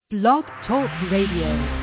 Blog Talk Radio.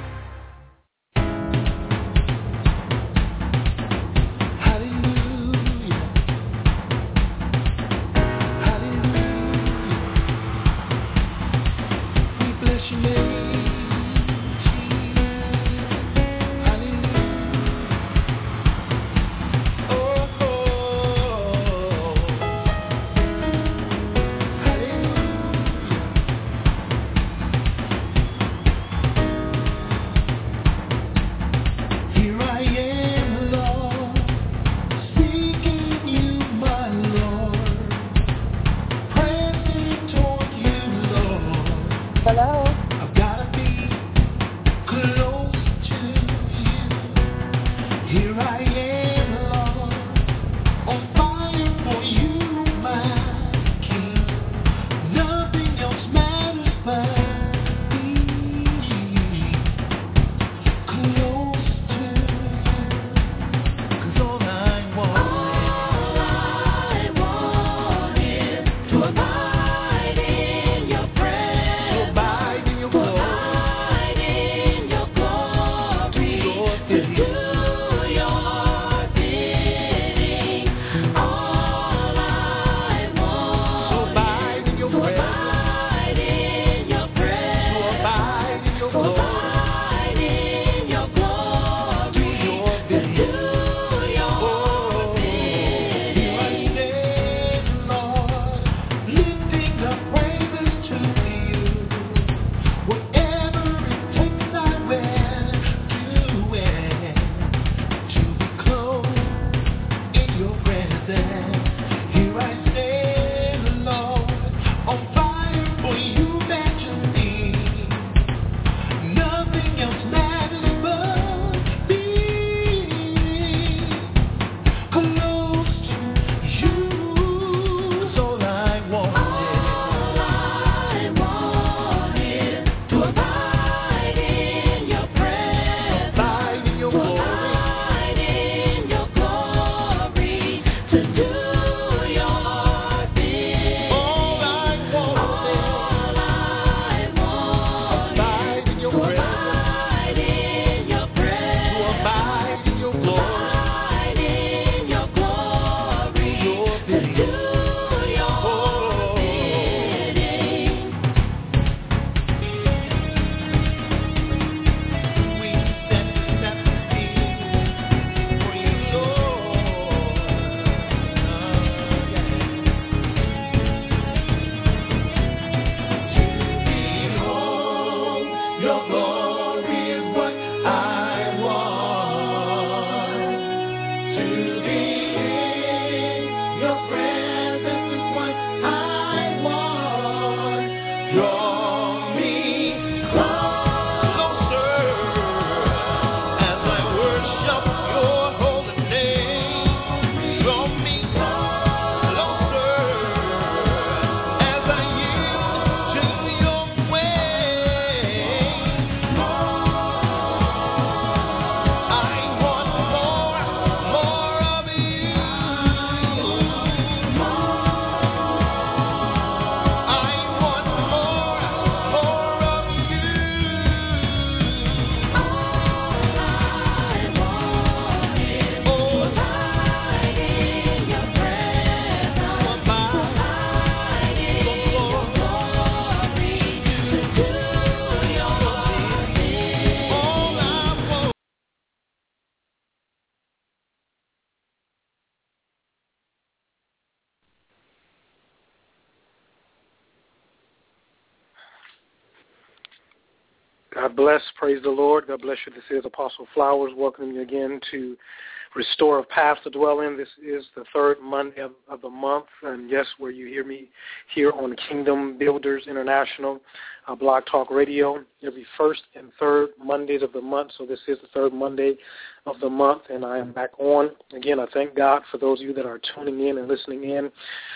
God bless. Praise the Lord. God bless you. This is Apostle Flowers welcoming you again to Restore of Paths to Dwell in. This is the third Monday of the month, and yes, where you hear me here on Kingdom Builders International Blog Talk Radio every first and third Mondays of the month. So this is the third Monday of the month, and I am back on. Again, I thank God for those of you that are tuning in and listening in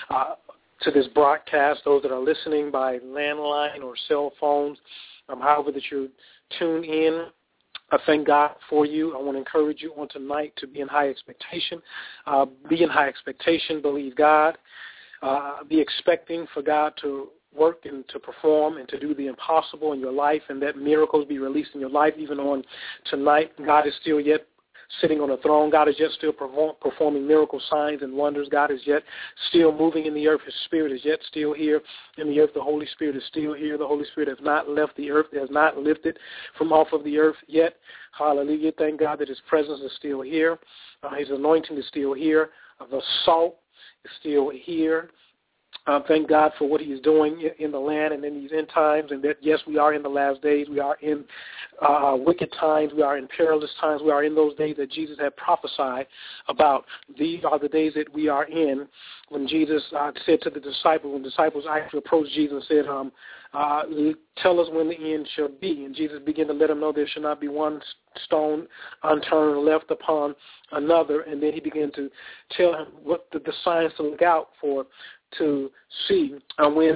to this broadcast, those that are listening by landline or cell phones. However that you tune in, I thank God for you. I want to encourage you on tonight to be in high expectation. Be in high expectation, believe God. Be expecting for God to work and to perform and to do the impossible in your life, and that miracles be released in your life. Even on tonight, God is still yet sitting on the throne. God is yet still performing miracle signs and wonders. God is yet still moving in the earth. His Spirit is yet still here in the earth. The Holy Spirit is still here. The Holy Spirit has not left the earth. It has not lifted from off of the earth yet. Hallelujah. Thank God that his presence is still here. His anointing is still here. The salt is still here. Thank God for what he is doing in the land and in these end times, and that, yes, we are in the last days. We are in wicked times. We are in perilous times. We are in those days that Jesus had prophesied about. These are the days that we are in. When Jesus said to the disciples, when disciples actually approached Jesus and said, tell us when the end shall be. And Jesus began to let them know there shall not be one stone unturned left upon another. And then he began to tell them what the signs to look out for, to see when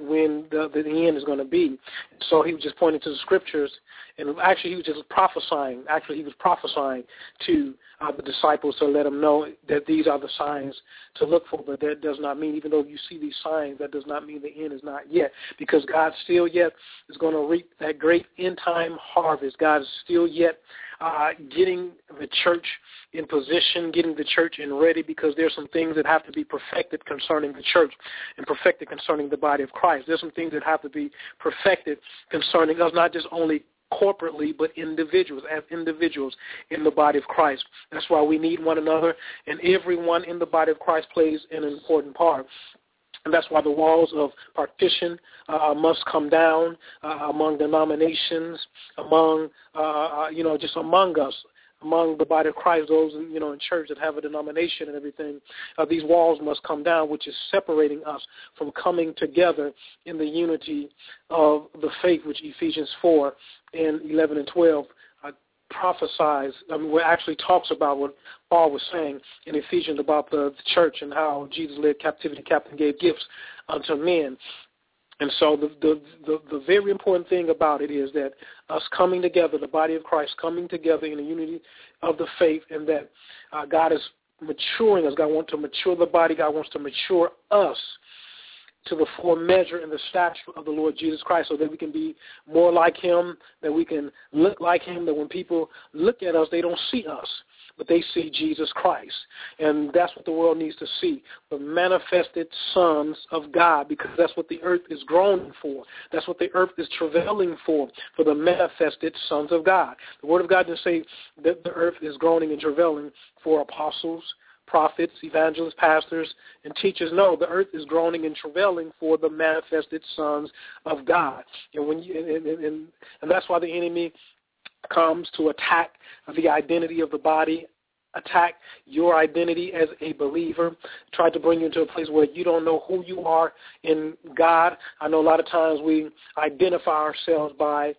the end is going to be. So he was just pointing to the scriptures, and actually he was just prophesying. Actually, he was prophesying to the disciples to let them know that these are the signs to look for. But that does not mean, even though you see these signs, that does not mean the end is not yet, because God still yet is going to reap that great end time harvest. God is still yet getting the church in position, getting the church in ready, because there's some things that have to be perfected concerning the church and perfected concerning the body of Christ. There's some things that have to be perfected concerning us, not just only corporately, but individuals, as individuals in the body of Christ. That's why we need one another, and everyone in the body of Christ plays an important part. And that's why the walls of partition must come down among denominations, among, just among us, among the body of Christ, those, in church that have a denomination and everything. These walls must come down, which is separating us from coming together in the unity of the faith, which Ephesians 4 and 11 and 12 prophesies, what actually talks about what Paul was saying in Ephesians about the church and how Jesus led captivity captive and gave gifts unto men. And so the very important thing about it is that us coming together, the body of Christ coming together in the unity of the faith, and that God is maturing us. God wants to mature the body. God wants to mature us to the full measure and the stature of the Lord Jesus Christ, so that we can be more like him, that we can look like him, that when people look at us, they don't see us, but they see Jesus Christ. And that's what the world needs to see, the manifested sons of God, because that's what the earth is groaning for. That's what the earth is travailing for the manifested sons of God. The Word of God didn't say that the earth is groaning and travailing for apostles, prophets, evangelists, pastors, and teachers. No, the earth is groaning and travailing for the manifested sons of God. And and that's why the enemy comes to attack the identity of the body, attack your identity as a believer, try to bring you into a place where you don't know who you are in God. I know a lot of times we identify ourselves by,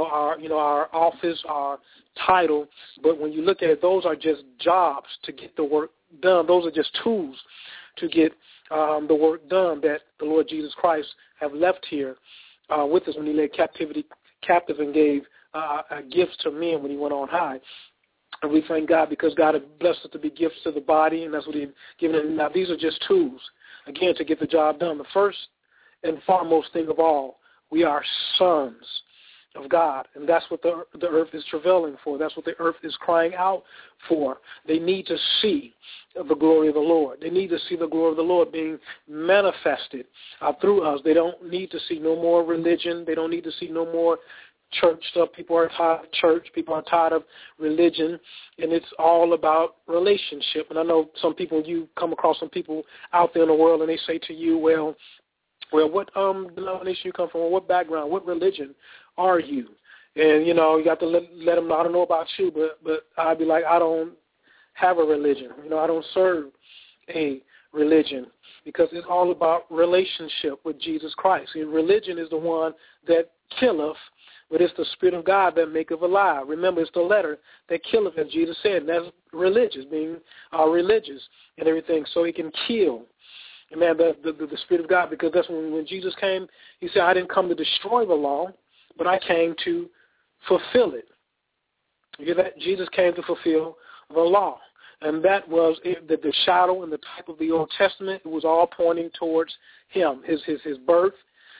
our office, our title, but when you look at it, those are just jobs to get the work done. Those are just tools to get the work done that the Lord Jesus Christ have left here with us when he led captivity captive and gave gifts to men when he went on high. And we thank God because God has blessed us to be gifts to the body, and that's what he's given us. Now, these are just tools, again, to get the job done. The first and foremost thing of all, we are sons of God, and that's what the earth is travailing for. That's what the earth is crying out for. They need to see the glory of the Lord. They need to see the glory of the Lord being manifested through us. They don't need to see no more religion. They don't need to see no more church stuff. People are tired of church. People are tired of religion, and it's all about relationship. And I know some people, you come across some people out there in the world, and they say to you, well, what denomination you come from, or what background, what religion are you? And, you got to let them know, I don't know about you, but I'd be like, I don't have a religion. I don't serve a religion, because it's all about relationship with Jesus Christ. And religion is the one that killeth, but it's the Spirit of God that maketh alive. Remember, it's the letter that killeth, as Jesus said, and that's religious, being religious and everything, so it can kill. And man, the Spirit of God, because that's when Jesus came, he said, I didn't come to destroy the law, but I came to fulfill it. You hear that? Jesus came to fulfill the law. And that was the shadow and the type of the Old Testament. It was all pointing towards him, his birth,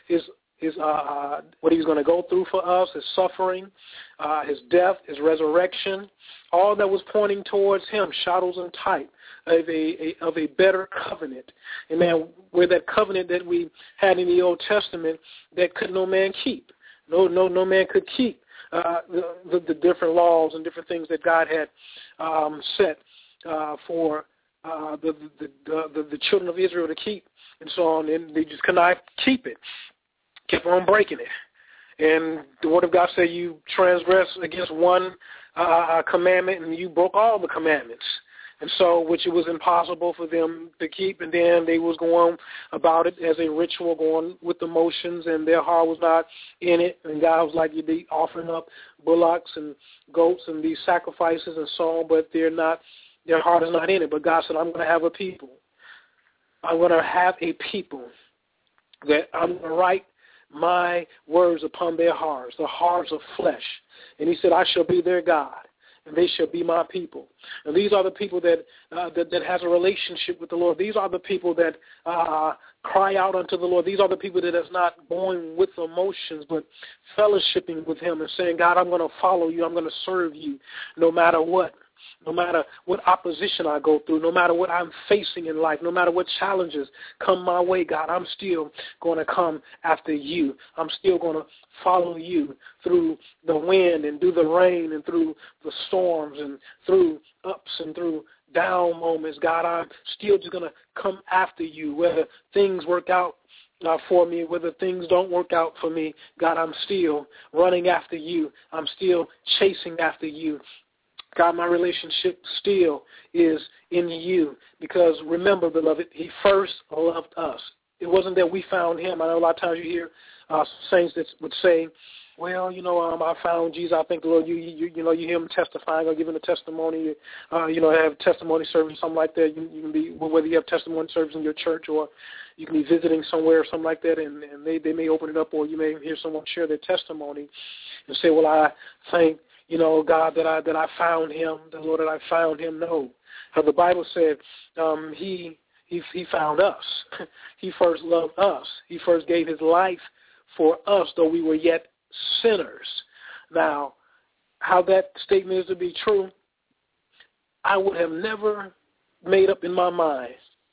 what he was going to go through for us, his suffering, his death, his resurrection, all that was pointing towards him, shadows and type of a better covenant. And man, where that covenant that we had in the Old Testament that could no man keep. No man could keep the different laws and different things that God had set for the children of Israel to keep and so on, and they just could not keep it. Kept on breaking it. And the Word of God said you transgress against one commandment and you broke all the commandments. And so, which it was impossible for them to keep, and then they was going about it as a ritual, going with the motions, and their heart was not in it. And God was like, you'd be offering up bullocks and goats and these sacrifices and so on, but their heart is not in it. But God said, I'm going to have a people. I'm going to have a people that I'm going to write my words upon their hearts, the hearts of flesh. And he said, I shall be their God, and they shall be my people. And these are the people that has a relationship with the Lord. These are the people that cry out unto the Lord. These are the people that is not going with emotions, but fellowshipping with him and saying, God, I'm going to follow you. I'm going to serve you no matter what. No matter what opposition I go through, no matter what I'm facing in life, no matter what challenges come my way, God, I'm still going to come after you. I'm still going to follow you through the wind and through the rain and through the storms and through ups and through down moments. God, I'm still just going to come after you, whether things work out for me, whether things don't work out for me. God, I'm still running after you. I'm still chasing after you. God, my relationship still is in you because remember, beloved, he first loved us. It wasn't that we found him. I know a lot of times you hear saints that would say, well, I found Jesus. I think the Lord, you hear him testifying or giving a testimony, have testimony service, something like that. You can be, whether you have testimony service in your church or you can be visiting somewhere or something like that, and they may open it up, or you may hear someone share their testimony and say, well, I thank God, that I found him, the Lord, that I found him. No. The Bible said he found us. He first loved us. He first gave his life for us, though we were yet sinners. Now, how that statement is to be true, I would have never made up in my mind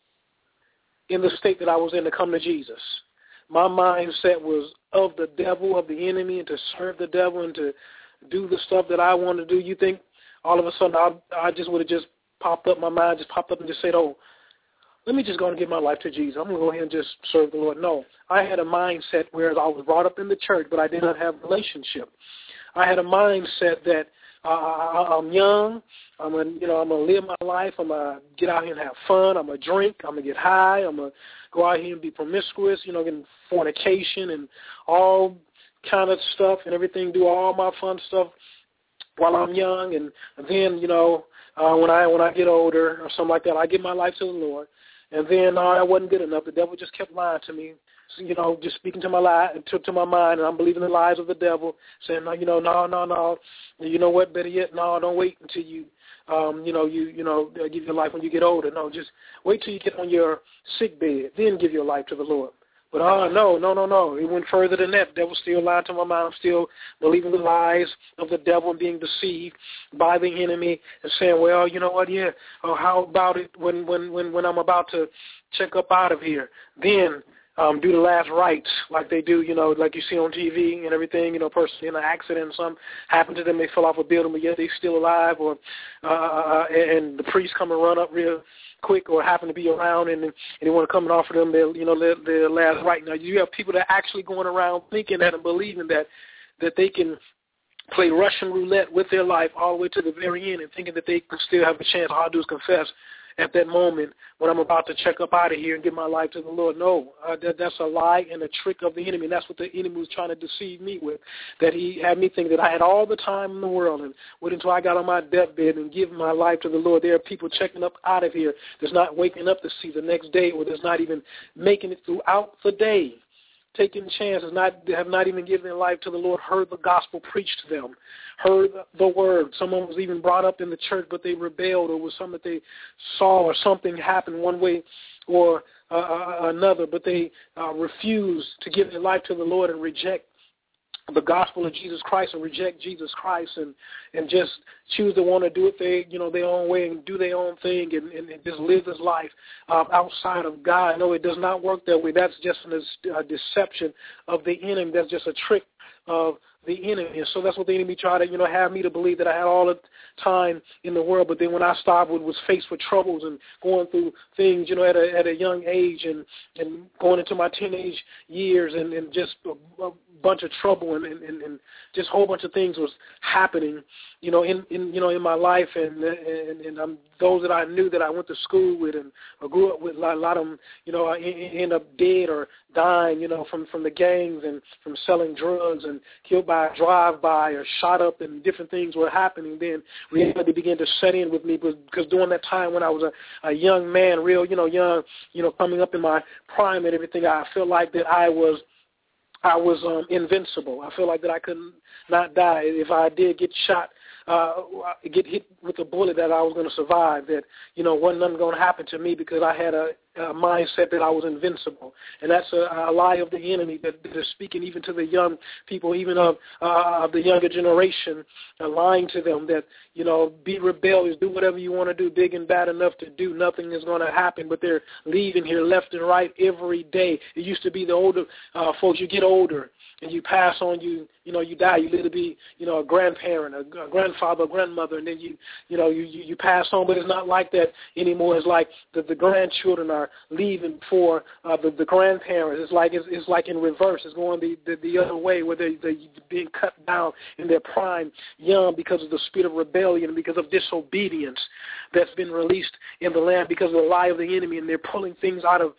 in the state that I was in to come to Jesus. My mindset was of the devil, of the enemy, and to serve the devil and to do the stuff that I want to do. You think all of a sudden I just would have just popped up, my mind just popped up and just said, oh, let me just go and give my life to Jesus. I'm going to go ahead and just serve the Lord. No, I had a mindset where I was brought up in the church, but I did not have a relationship. I had a mindset that I'm young. I'm going to live my life. I'm going to get out here and have fun. I'm going to drink. I'm going to get high. I'm going to go out here and be promiscuous, getting fornication and all kind of stuff and everything, do all my fun stuff while I'm young, and then when I get older or something like that, I give my life to the Lord, and then that wasn't good enough. The devil just kept lying to me, just speaking to my to my mind, and I'm believing the lies of the devil, saying no, you know what? Better yet, no, don't wait until you give your life when you get older. No, just wait till you get on your sick bed, then give your life to the Lord. But no. It went further than that. The devil still lied to my mind. I'm still believing the lies of the devil and being deceived by the enemy and saying, well, you know what, yeah, how about it when I'm about to check up out of here? Then do the last rites like they do, like you see on TV and everything, person in an accident, something happened to them, they fell off a building, but yet they're still alive, or and the priest come and run up real quick or happen to be around and they want to come and offer them their last right. Now you have people that are actually going around thinking that and believing that they can play Russian roulette with their life all the way to the very end and thinking that they can still have a chance. All I do is confess at that moment when I'm about to check up out of here and give my life to the Lord. No, that's a lie and a trick of the enemy. And that's what the enemy was trying to deceive me with, that he had me think that I had all the time in the world and wait until I got on my deathbed and give my life to the Lord. There are people checking up out of here that's not waking up to see the next day, or that's not even making it throughout the day taken chances, have not even given their life to the Lord, heard the gospel preached to them, heard the word. Someone was even brought up in the church, but they rebelled, or was something that they saw, or something happened one way or another, but they refused to give their life to the Lord and reject the gospel of Jesus Christ, and reject Jesus Christ, and just choose to want to do it their own way and do their own thing and just live this life outside of God. No, it does not work that way. That's just a deception of the enemy. That's just a trick of the enemy. And so that's what the enemy tried to, have me to believe, that I had all the time in the world. But then when I started, was faced with troubles and going through things, at a young age and going into my teenage years and just a bunch of trouble and just a whole bunch of things was happening, in my life, and those that I knew that I went to school with and grew up with, a lot of them, end up dead or dying, from the gangs and from selling drugs and killed by a drive-by or shot up, and different things were happening. Then reality began to set in with me, because during that time when I was a young man, real, young, coming up in my prime and everything, I felt like that I was invincible. I feel like that I could not die. If I did get shot, get hit with a bullet, that I was going to survive, that, wasn't nothing going to happen to me, because I had a mindset that I was invincible. And that's a lie of the enemy that is speaking even to the young people, even of the younger generation, lying to them that, be rebellious, do whatever you want to do, big and bad enough to do, nothing is going to happen. But they're leaving here left and right every day. It used to be the older folks, you get older and you pass on, you die, you live to be, a grandparent, a grandfather, a grandmother, and then you pass on. But it's not like that anymore. It's like the grandchildren are leaving for the grandparents. It's like in reverse. It's going the other way, where they're being cut down in their prime young because of the spirit of rebellion, because of disobedience that's been released in the land because of the lie of the enemy, and they're pulling things out of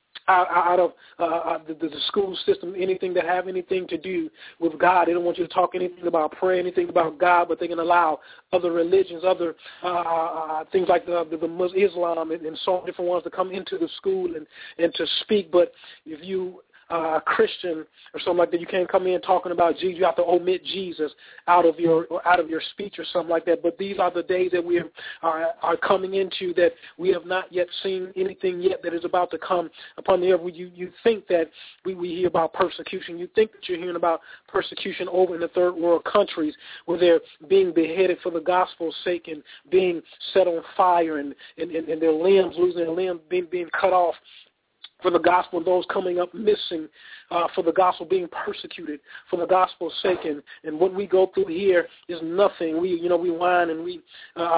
the school system, anything that have anything to do with God. They don't want you to talk anything about prayer, anything about God, but they can allow other religions, other things like the Islam and so on, different ones to come into the school and to speak. But if you Christian or something like that, you can't come in talking about Jesus. You have to omit Jesus out of your speech or something like that. But these are the days that we are coming into, that we have not yet seen anything yet that is about to come upon the earth. You think that we hear about persecution. You think that you're hearing about persecution over in the third world countries, where they're being beheaded for the gospel's sake and being set on fire and their limbs, losing their limbs, being cut off for the gospel, those coming up missing for the gospel, being persecuted for the gospel's sake. And what we go through here is nothing. We whine and we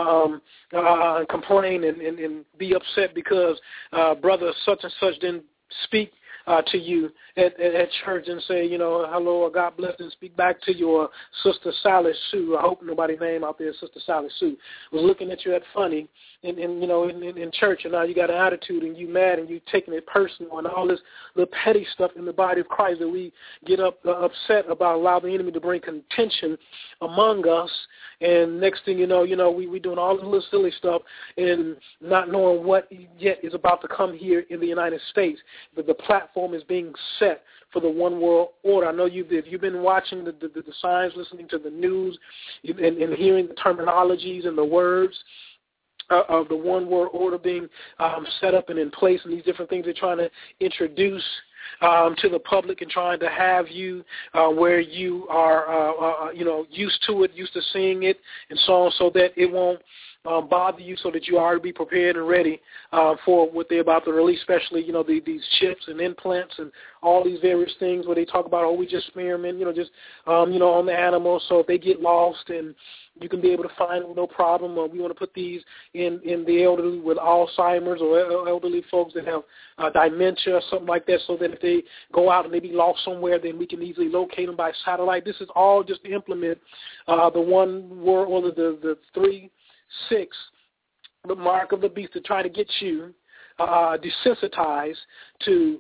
complain and be upset because brother such and such didn't speak to you at church and say, hello or God bless, and speak back to your Sister Sally Sue. I hope nobody's name out there is Sister Sally Sue. Was looking at you at funny in church, and now you got an attitude and you mad and you taking it personal and all this little petty stuff in the body of Christ that we get upset about, allow the enemy to bring contention among us. And next thing you know, we doing all this little silly stuff and not knowing what yet is about to come here in the United States. But the platform is being set for the one world order. I know if you've been watching the signs, listening to the news, and hearing the terminologies and the words of the one world order being set up and in place, and these different things they're trying to introduce to the public and trying to have you where you are, used to it, used to seeing it, and so on, so that it won't bother you, so that you are to be prepared and ready for what they're about to release, especially, these chips and implants and all these various things where they talk about, we just experiment, on the animals, so if they get lost and you can be able to find them no problem. We want to put these in the elderly with Alzheimer's or elderly folks that have dementia or something like that, so that if they go out and they be lost somewhere, then we can easily locate them by satellite. This is all just to implement the one world order, the 3-6, the mark of the beast, to try to get you desensitized to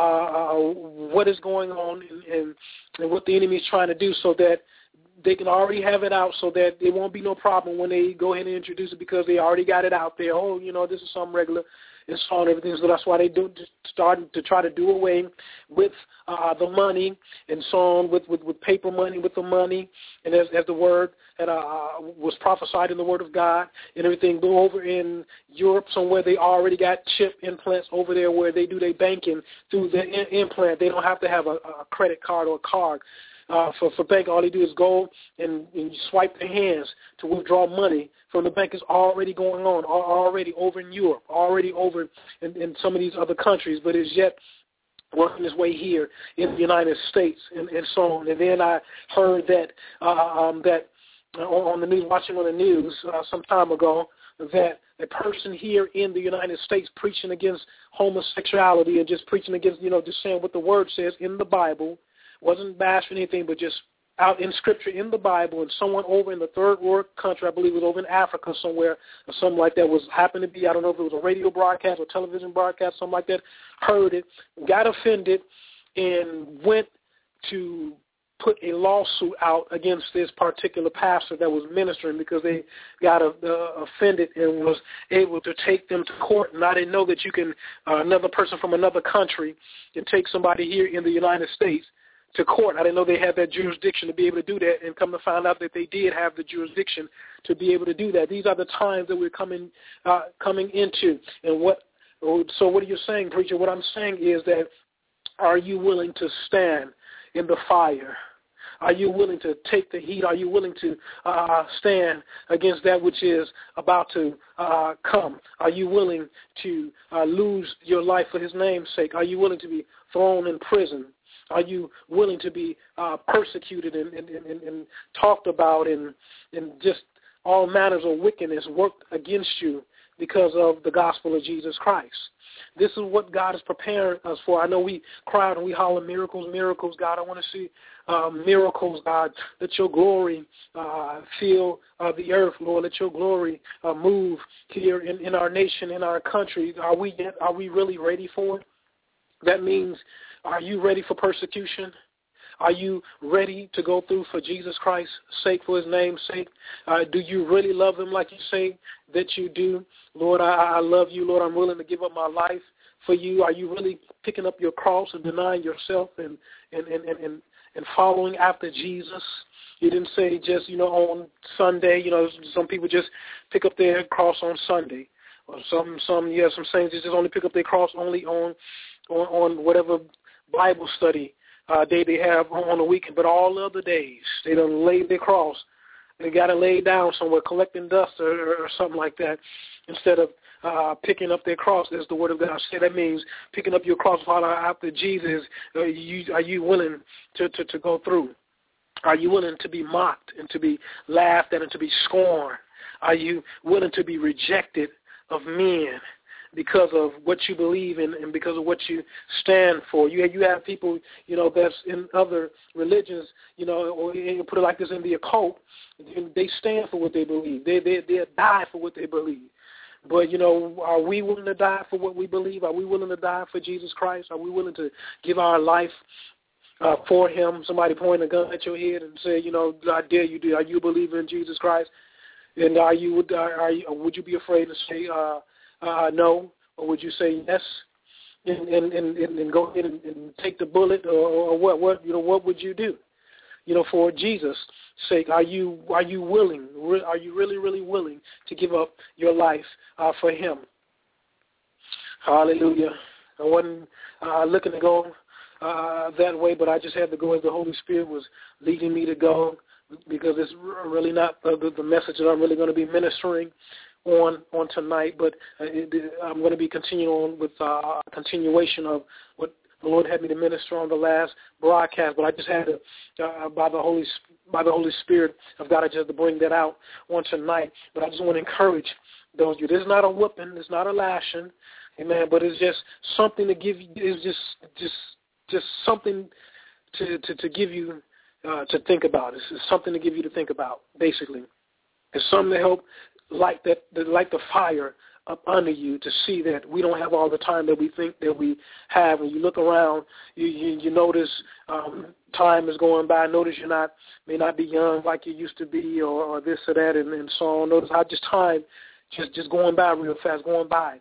what is going on and what the enemy is trying to do, so that they can already have it out, so that there won't be no problem when they go ahead and introduce it, because they already got it out there. This is something regular. and so on and everything. So that's why they starting to try to do away with the money and so on, with paper money, with the money, and as the word that was prophesied in the Word of God and everything. Go over in Europe somewhere, they already got chip implants over there where they do their banking through the implant. They don't have to have a credit card or a card. For bank, all they do is go and you swipe their hands to withdraw money from the bank. Is already going on, already over in Europe, already over in some of these other countries, but is yet working its way here in the United States and so on. And then I heard that that on the news, watching on the news some time ago, that a person here in the United States preaching against homosexuality and just preaching against, just saying what the Word says in the Bible, wasn't bashing anything, but just out in Scripture in the Bible, and someone over in the third world country, I believe it was over in Africa somewhere, or something like that, happened to be, I don't know if it was a radio broadcast or television broadcast, something like that, heard it, got offended, and went to put a lawsuit out against this particular pastor that was ministering because they got offended and was able to take them to court. And I didn't know that you can, another person from another country can take somebody here in the United States to court. I didn't know they had that jurisdiction to be able to do that, and come to find out that they did have the jurisdiction to be able to do that. These are the times that we're coming into. And so what are you saying, preacher? What I'm saying is that, are you willing to stand in the fire? Are you willing to take the heat? Are you willing to stand against that which is about to come? Are you willing to lose your life for his name's sake? Are you willing to be thrown in prison? Are you willing to be persecuted and talked about and just all manners of wickedness worked against you because of the gospel of Jesus Christ? This is what God is preparing us for. I know we cry out and we holler, miracles, miracles, God. I want to see miracles, God. Let your glory fill the earth, Lord. Let your glory move here in our nation, in our country. Are we really ready for it? That means, are you ready for persecution? Are you ready to go through for Jesus Christ's sake, for his name's sake? Do you really love him like you say that you do? Lord, I love you. Lord, I'm willing to give up my life for you. Are you really picking up your cross and denying yourself and following after Jesus? You didn't say just, on Sunday. Some people just pick up their cross on Sunday. Or some saints just only pick up their cross only on whatever Bible study day they have on the weekend, but all other days they done laid their cross. They got to lay down somewhere collecting dust or something like that instead of picking up their cross, as the Word of God said. That means picking up your cross, follow after Jesus. Are you willing to go through? Are you willing to be mocked and to be laughed at and to be scorned? Are you willing to be rejected of men because of what you believe in and because of what you stand for? You have people, that's in other religions, or you put it like this, in the occult, they stand for what they believe. They'll die for what they believe. But, are we willing to die for what we believe? Are we willing to die for Jesus Christ? Are we willing to give our life for him? Somebody pointing a gun at your head and say, I dare you do. Are you a believer in Jesus Christ? And would you be afraid to say no, or would you say yes and go ahead and take the bullet, or what? What would you do? For Jesus' sake, are you willing? Are you really willing to give up your life for him? Hallelujah. I wasn't looking to go that way, but I just had to go as the Holy Spirit was leading me to go, because it's really not the message that I'm really going to be ministering on tonight, but I'm going to be continuing on with a continuation of what the Lord had me to minister on the last broadcast. But I just had to, by the Holy Spirit of God, I just had to bring that out on tonight. But I just want to encourage those of you. This is not a whooping. It's not a lashing, amen. But it's just something to give you. It's just something to give you to think about. It's something to give you to think about. Basically, it's something to help light the fire up under you, to see that we don't have all the time that we think that we have. When you look around, you notice time is going by. Notice you may not be young like you used to be, or this or that, and so on. Notice how just time just going by real fast, going by.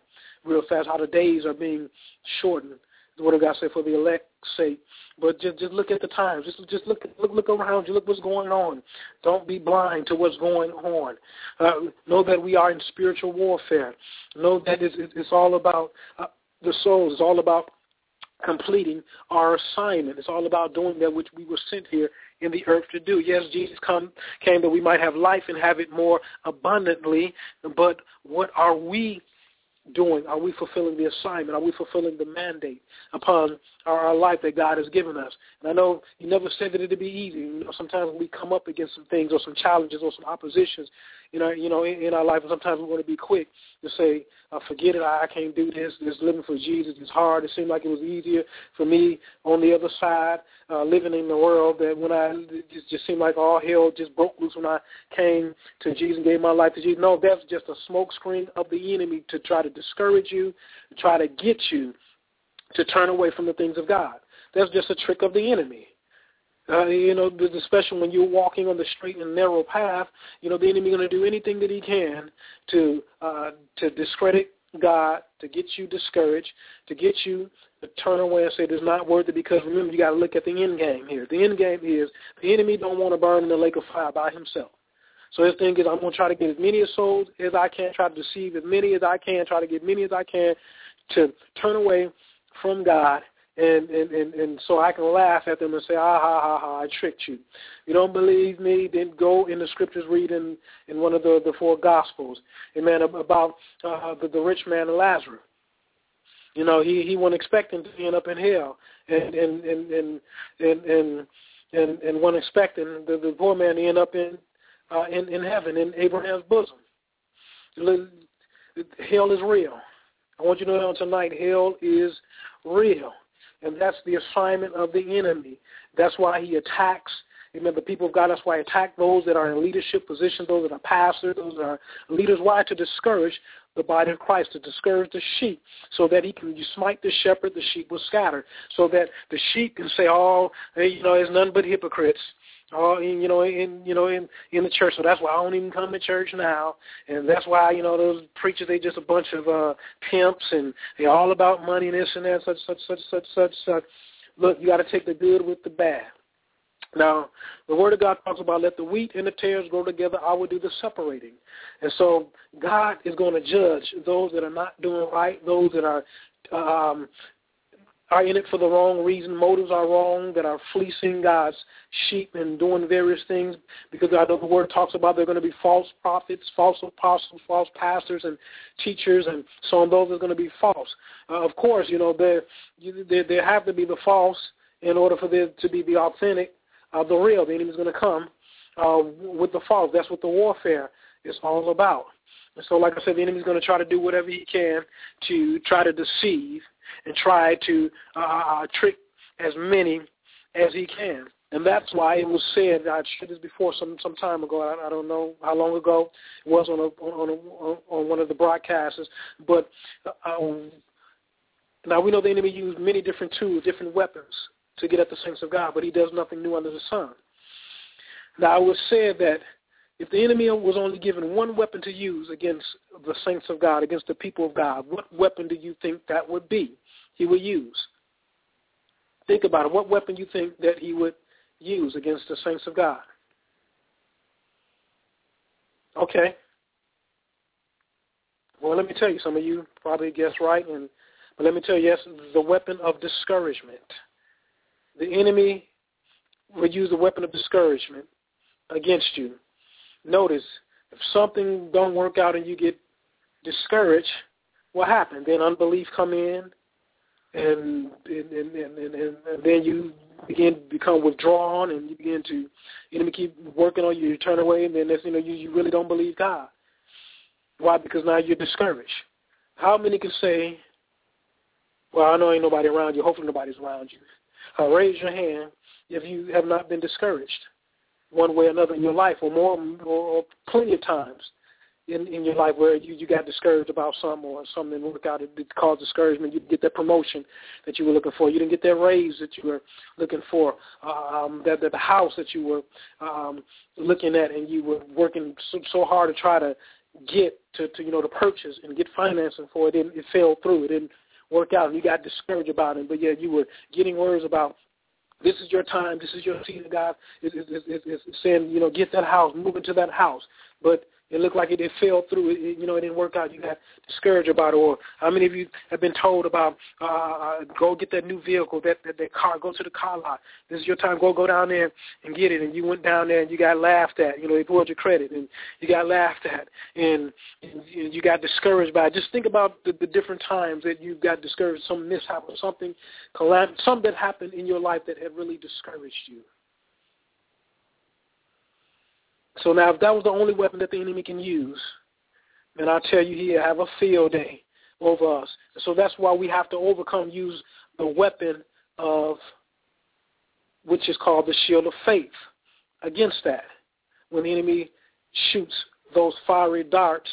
real fast, how the days are being shortened. What did God say? For the elect's sake. But just look at the times. Just look around you. Look what's going on. Don't be blind to what's going on. Know that we are in spiritual warfare. Know that it's all about the souls. It's all about completing our assignment. It's all about doing that which we were sent here in the earth to do. Yes, Jesus came that we might have life and have it more abundantly. But what are we doing? Are we fulfilling the assignment? Are we fulfilling the mandate upon our life that God has given us? And I know He never said that it'd be easy. You know, sometimes we come up against some things or some challenges or some oppositions, in our life, and sometimes we want to be quick to say, forget it, I can't do this. This living for Jesus is hard. It seemed like it was easier for me on the other side, living in the world, that when it just seemed like all hell just broke loose when I came to Jesus and gave my life to Jesus. No, that's just a smoke screen of the enemy to try to discourage you, to try to get you to turn away from the things of God. That's just a trick of the enemy. Especially when you're walking on the straight and narrow path, the enemy is going to do anything that he can to discredit God, to get you discouraged, to get you to turn away and say it's not worth it, because remember, you got to look at the end game here. The end game is the enemy don't want to burn in the lake of fire by himself. So his thing is, I'm going to try to get as many souls as I can, try to deceive as many as I can, try to get many as I can to turn away from God, and so I can laugh at them and say, I tricked you. You don't believe me? Then go in the scriptures, read in one of the four Gospels, amen, about the rich man and Lazarus. He wasn't expecting to end up in hell, and wasn't expecting the poor man to end up in heaven, in Abraham's bosom. Hell is real. I want you to know tonight, hell is real. And that's the assignment of the enemy. That's why he attacks, the people of God. That's why he attacks those that are in leadership positions, those that are pastors, those that are leaders. Why? To discourage the body of Christ, to discourage the sheep, so that you smite the shepherd, the sheep will scatter, so that the sheep can say, it's none but hypocrites. In the church. So that's why I don't even come to church now. And that's why, those preachers, they just a bunch of pimps, and they're all about money and this and that, such. Look, you got to take the good with the bad. Now, the Word of God talks about let the wheat and the tares grow together. I will do the separating. And so God is going to judge those that are not doing right, those that are in it for the wrong reason, motives are wrong, that are fleecing God's sheep and doing various things, because I know the Word talks about there are going to be false prophets, false apostles, false pastors and teachers, and so on. Those are going to be false. Of course, there have to be the false in order for there to be the authentic, the real. The enemy is going to come with the false. That's what the warfare is all about. And so, like I said, the enemy is going to try to do whatever he can to try to deceive and try to trick as many as he can. And that's why it was said, I shared this before some time ago, I don't know how long ago it was on one of the broadcasts, but now we know the enemy used many different tools, different weapons to get at the saints of God, but he does nothing new under the sun. Now, it was said that if the enemy was only given one weapon to use against the saints of God, against the people of God, what weapon do you think that would be he would use? Think about it. What weapon do you think that he would use against the saints of God? Okay. Well, let me tell you, some of you probably guessed right, but let me tell you, yes, the weapon of discouragement. The enemy would use the weapon of discouragement against you. Notice, if something don't work out and you get discouraged, what happened? Then unbelief come in, and then you become withdrawn, and you begin to, enemy keep working on you. You turn away, and then that's, you really don't believe God. Why? Because now you're discouraged. How many can say, well, I know ain't nobody around you. Hopefully nobody's around you. Raise your hand if you have not been discouraged one way or another in your life, or plenty of times in your life where you got discouraged about something, or something didn't work out. It caused discouragement. You didn't get that promotion that you were looking for. You didn't get that raise that you were looking for. The house that you were looking at, and you were working so hard to try to get to purchase and get financing for it. It fell through. It didn't work out, and you got discouraged about it. But yet you were getting words about, this is your time, this is your season. God is saying, get that house, move into that house. But it looked like it fell through. It didn't work out. You got discouraged about it. Or how many of you have been told about, go get that new vehicle, that car, go to the car lot. This is your time. Go down there and get it. And you went down there and you got laughed at. They pulled your credit and you got laughed at. And you got discouraged by it. Just think about the different times that you got discouraged, some mishap or something that happened in your life that had really discouraged you. So now if that was the only weapon that the enemy can use, then I'll tell you, he'll have a field day over us. So that's why we have to use the weapon of, which is called the shield of faith, against that. When the enemy shoots those fiery darts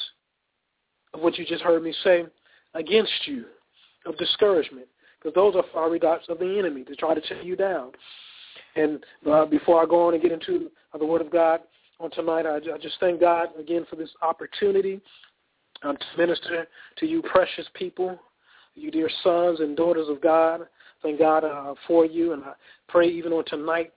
of what you just heard me say against you, of discouragement, because those are fiery darts of the enemy to try to tear you down. And before I go on and get into the Word of God, on tonight, I just thank God again for this opportunity to minister to you precious people, you dear sons and daughters of God. Thank God for you, and I pray even on tonight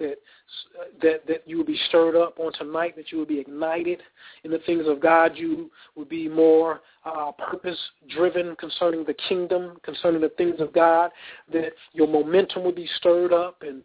that you will be stirred up on tonight, that you will be ignited in the things of God. You will be more purpose-driven concerning the kingdom, concerning the things of God, that your momentum will be stirred up and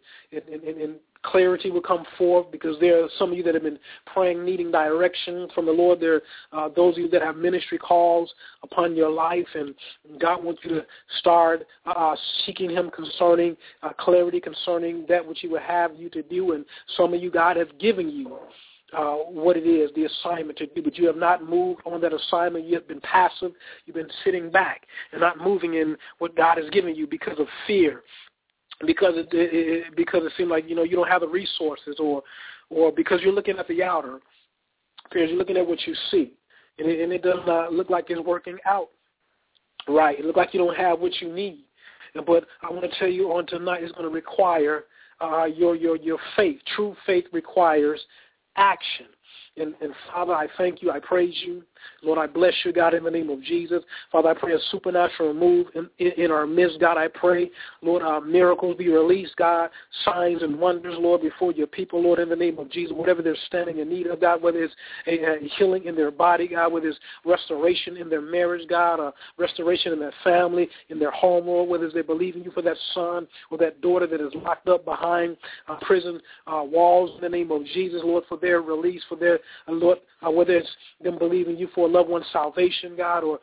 clarity will come forth, because there are some of you that have been praying, needing direction from the Lord. There are those of you that have ministry calls upon your life, and God wants you to start seeking Him concerning clarity, concerning that which He would have you to do. And some of you, God has given you what it is, the assignment to do, but you have not moved on that assignment. You have been passive. You've been sitting back and not moving in what God has given you because of fear. Because it seems like you don't have the resources, or because you're looking at the outer, because you're looking at what you see, and it does not look like it's working out right. It looks like you don't have what you need. But I want to tell you on tonight, it's going to require your faith. True faith requires action. And Father, I thank you. I praise you. Lord, I bless you, God, in the name of Jesus. Father, I pray a supernatural move in our midst. God, I pray, Lord, miracles be released, God, signs and wonders, Lord, before your people, Lord, in the name of Jesus. Whatever they're standing in need of, God, whether it's a healing in their body, God, whether it's restoration in their marriage, God, restoration in their family, in their home, Lord, whether it's they believe in you for that son or that daughter that is locked up behind prison walls, in the name of Jesus, Lord, for their release, for their, Lord, whether it's them believing you for a loved one's salvation, God, or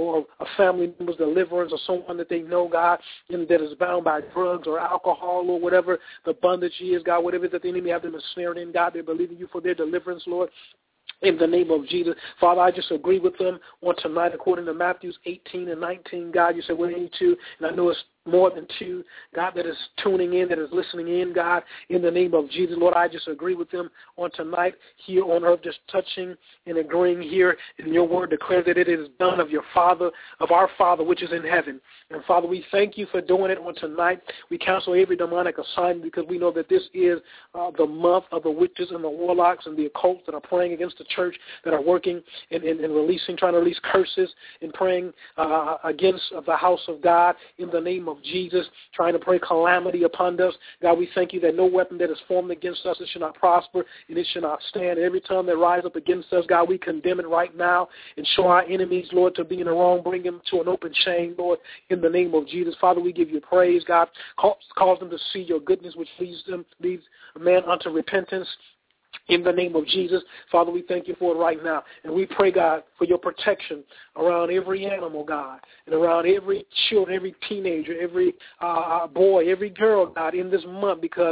a family member's deliverance, or someone that they know, God, that is bound by drugs or alcohol or whatever the bondage is, God, whatever that the enemy have them ensnared in, God, they're believing you for their deliverance, Lord. In the name of Jesus. Father, I just agree with them on tonight according to Matthew 18 and 19. God, you said we need two, and I know it's more than two, God, that is tuning in, that is listening in, God, in the name of Jesus. Lord, I just agree with them on tonight here on earth, just touching and agreeing here in your word. Declare that it is done of your Father, of our Father, which is in heaven. And Father, we thank you for doing it on tonight. We cancel every demonic assignment because we know that this is the month of the witches and the warlocks and the occults that are praying against the church, that are working and releasing, trying to release curses and praying against the house of God in the name of Jesus, trying to bring calamity upon us. God, we thank you that no weapon that is formed against us, it should not prosper, and it should not stand. And every time that rise up against us, God, we condemn it right now and show our enemies, Lord, to be in the wrong, bring them to an open shame, Lord, in the name of Jesus. Father, we give you praise, God. Cause them to see your goodness, which leads a man unto repentance. In the name of Jesus, Father, we thank you for it right now. And we pray, God, for your protection around every animal, God, and around every child, every teenager, every boy, every girl, God, in this month, because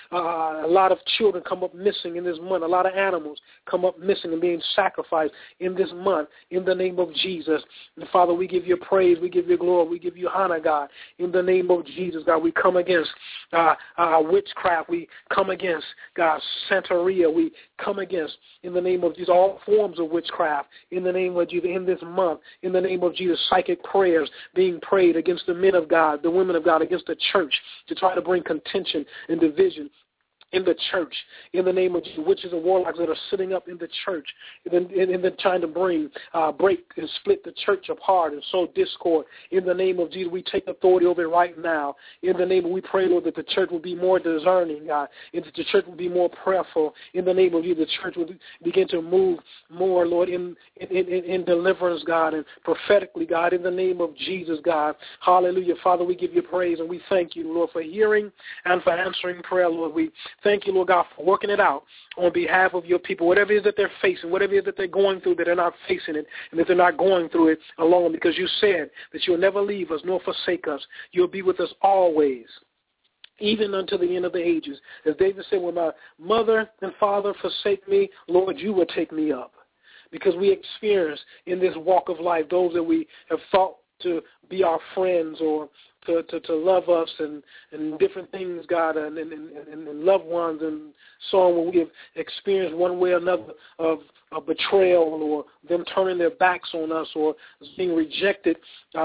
a lot of children come up missing in this month. A lot of animals come up missing and being sacrificed in this month, in the name of Jesus. And Father, we give you praise, we give you glory, we give you honor, God, in the name of Jesus, God. We come against witchcraft. We come against, God, Santeria. We come against, in the name of Jesus, all forms of witchcraft, in the name of Jesus, in this month, in the name of Jesus, psychic prayers being prayed against the men of God, the women of God, against the church to try to bring contention and division in the church, in the name of Jesus, witches and warlocks that are sitting up in the church, and then trying to break and split the church apart and sow discord. In the name of Jesus, we take authority over it right now. In the name of, we pray, Lord, that the church will be more discerning, God, and that the church will be more prayerful. In the name of Jesus, the church will begin to move more, Lord, in deliverance, God, and prophetically, God, in the name of Jesus, God. Hallelujah. Father, we give you praise, and we thank you, Lord, for hearing and for answering prayer, Lord. We thank you, Lord God, for working it out on behalf of your people. Whatever it is that they're facing, whatever it is that they're going through, that they're not facing it, and that they're not going through it alone, because you said that you'll never leave us nor forsake us. You'll be with us always, even unto the end of the ages. As David said, when my mother and father forsake me, Lord, you will take me up. Because we experience in this walk of life those that we have thought to be our friends or to love us and different things, God, and loved ones and so on, when we have experienced one way or another of a betrayal or them turning their backs on us or being rejected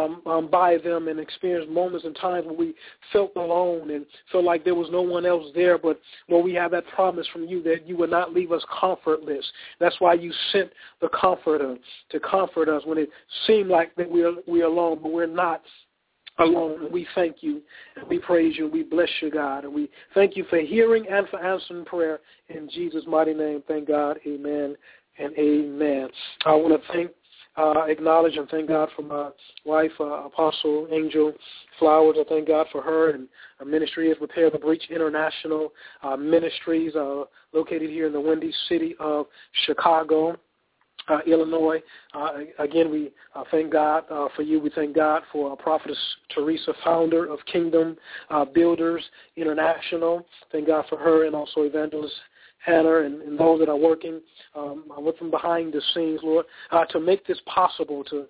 by them, and experienced moments and times when we felt alone and felt like there was no one else there. But, Lord, we have that promise from you that you would not leave us comfortless. That's why you sent the Comforter to comfort us when it seemed like that we're alone, but we're not alone. We thank you, and we praise you, and we bless you, God, and we thank you for hearing and for answering prayer in Jesus' mighty name. Thank God. Amen and amen. I want to acknowledge and thank God for my wife, Apostle Angel Flowers. I thank God for her, and her ministry is Repair the Breach International Ministries, located here in the Windy City of Chicago, Illinois. Again, we thank God for you. We thank God for Prophetess Teresa, founder of Kingdom Builders International. Thank God for her, and also Evangelist Hannah and those that are working with them behind the scenes, Lord, to make this possible, to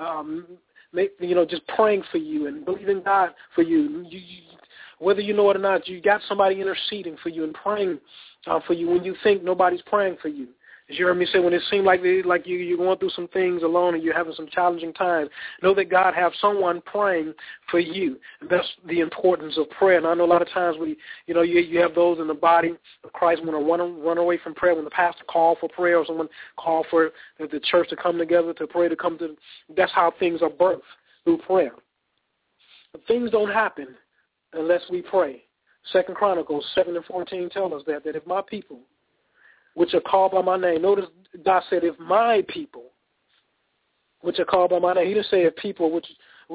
just praying for you and believing God for you. Whether you know it or not, you got somebody interceding for you and praying for you when you think nobody's praying for you. As you heard me say, when it seemed like you're going through some things alone and you're having some challenging times, know that God has someone praying for you. And that's the importance of prayer. And I know a lot of times you have those in the body of Christ want to run away from prayer. When the pastor called for prayer or someone called for the church to come together to pray, that's how things are birthed, through prayer. But things don't happen unless we pray. 2 Chronicles 7:14 tell us that if my people, which are called by my name. Notice God said, if my people, which are called by my name. He didn't say if people, which,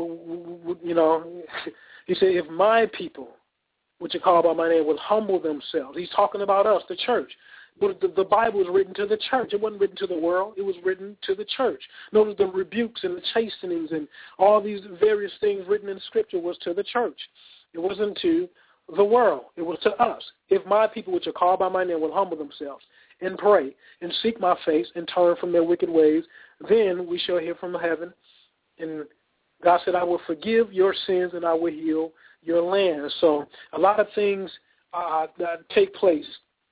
he said, if my people, which are called by my name, will humble themselves. He's talking about us, the church. But the Bible was written to the church. It wasn't written to the world. It was written to the church. Notice the rebukes and the chastenings and all these various things written in Scripture was to the church. It wasn't to the world. It was to us. If my people, which are called by my name, will humble themselves and pray and seek my face and turn from their wicked ways, then we shall hear from heaven. And God said, I will forgive your sins and I will heal your land. So a lot of things that take place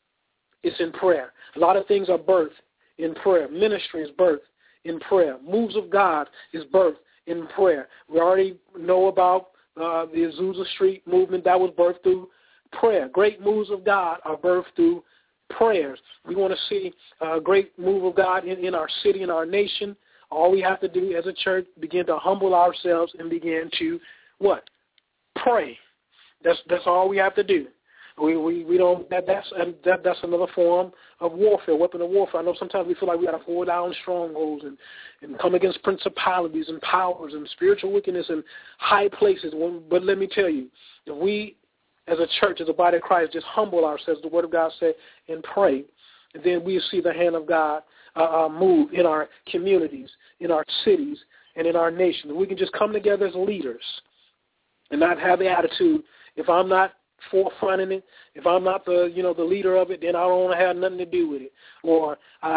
is in prayer. A lot of things are birthed in prayer. Ministry is birthed in prayer. Moves of God is birthed in prayer. We already know about the Azusa Street movement that was birthed through prayer. Great moves of God are birthed through prayers. We want to see a great move of God in our city, in our nation. All we have to do as a church, begin to humble ourselves and begin to what? Pray. That's all we have to do. We don't. That's another form of warfare, weapon of warfare. I know sometimes we feel like we got to pull down strongholds and come against principalities and powers and spiritual wickedness in high places. But let me tell you, if we as a church, as a body of Christ, just humble ourselves, the Word of God said, and pray, and then we'll see the hand of God move in our communities, in our cities, and in our nation. We can just come together as leaders and not have the attitude, if I'm not forefronting it, if I'm not the leader of it, then I don't want to have nothing to do with it. Or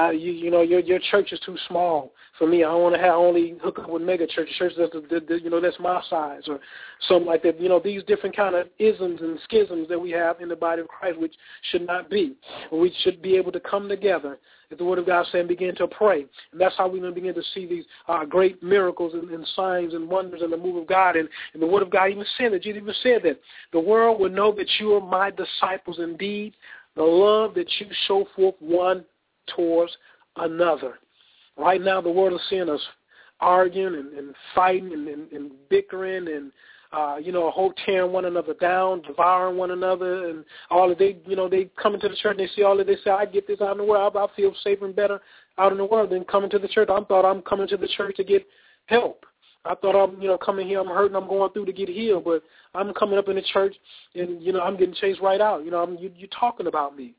your church is too small for me. I don't want to only hook up with mega churches. That's my size, or something like that. These different kind of isms and schisms that we have in the body of Christ, which should not be. We should be able to come together, as the Word of God said, and begin to pray. And that's how we're going to begin to see these great miracles and signs and wonders in the move of God. And the Word of God even said that. Jesus even said that the world will know that you are my disciples indeed the love that you show forth one towards another. Right now, the world is seeing us arguing and fighting and bickering and whole tearing one another down, devouring one another, and all of they come into the church and they see all of this. Say, I get this out in the world. I feel safer and better out in the world than coming to the church. I thought I'm coming to the church to get help. I thought I'm coming here, I'm hurting, I'm going through to get healed, but I'm coming up in the church and I'm getting chased right out. You're talking about me.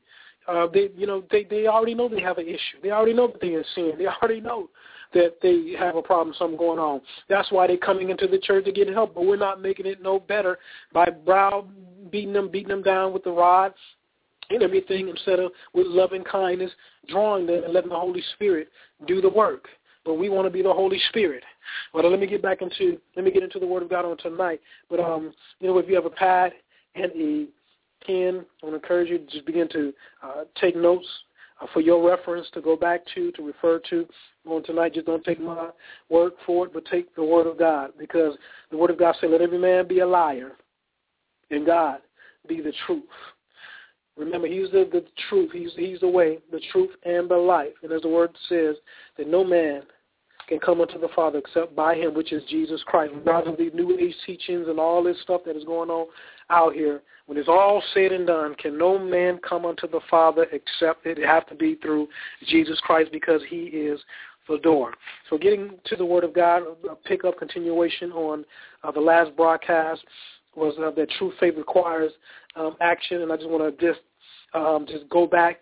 They already know they have an issue. They already know that they're in sin. They already know that they have a problem, something going on. That's why they're coming into the church to get help, but we're not making it no better by beating them down with the rod and everything, instead of with loving kindness, drawing them and letting the Holy Spirit do the work. But we want to be the Holy Spirit. Well, let me get into the Word of God on tonight. But if you have a pad and a pen, I want to encourage you to just begin to take notes for your reference to go back to refer to on tonight. Just don't take my word for it, but take the Word of God, because the Word of God says, let every man be a liar and God be the truth. Remember, he's the truth. He's the way, the truth, and the life. And as the Word says, that no man can come unto the Father except by him, which is Jesus Christ. Regardless of these New Age teachings and all this stuff that is going on out here, when it's all said and done, can no man come unto the Father except it have to be through Jesus Christ, because he is the door. So getting to the Word of God, a pickup continuation on the last broadcast was that true faith requires action, and I just want to just go back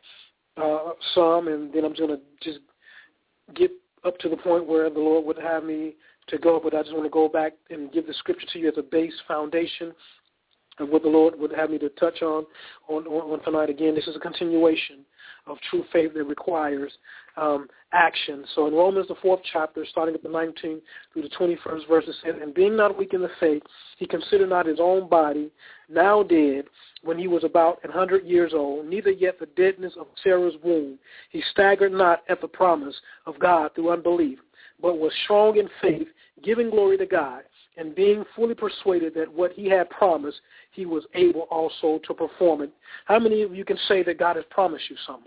some, and then I'm going to just get up to the point where the Lord would have me to go, but I just want to go back and give the scripture to you as a base foundation of what the Lord would have me to touch on tonight. Again, this is a continuation of true faith that requires action. So in Romans, the 4th chapter, starting at the 19th through the 21st verse, it says, and being not weak in the faith, he considered not his own body now dead when he was about 100 years old, neither yet the deadness of Sarah's womb. He staggered not at the promise of God through unbelief, but was strong in faith, giving glory to God, and being fully persuaded that what he had promised, he was able also to perform it. How many of you can say that God has promised you something?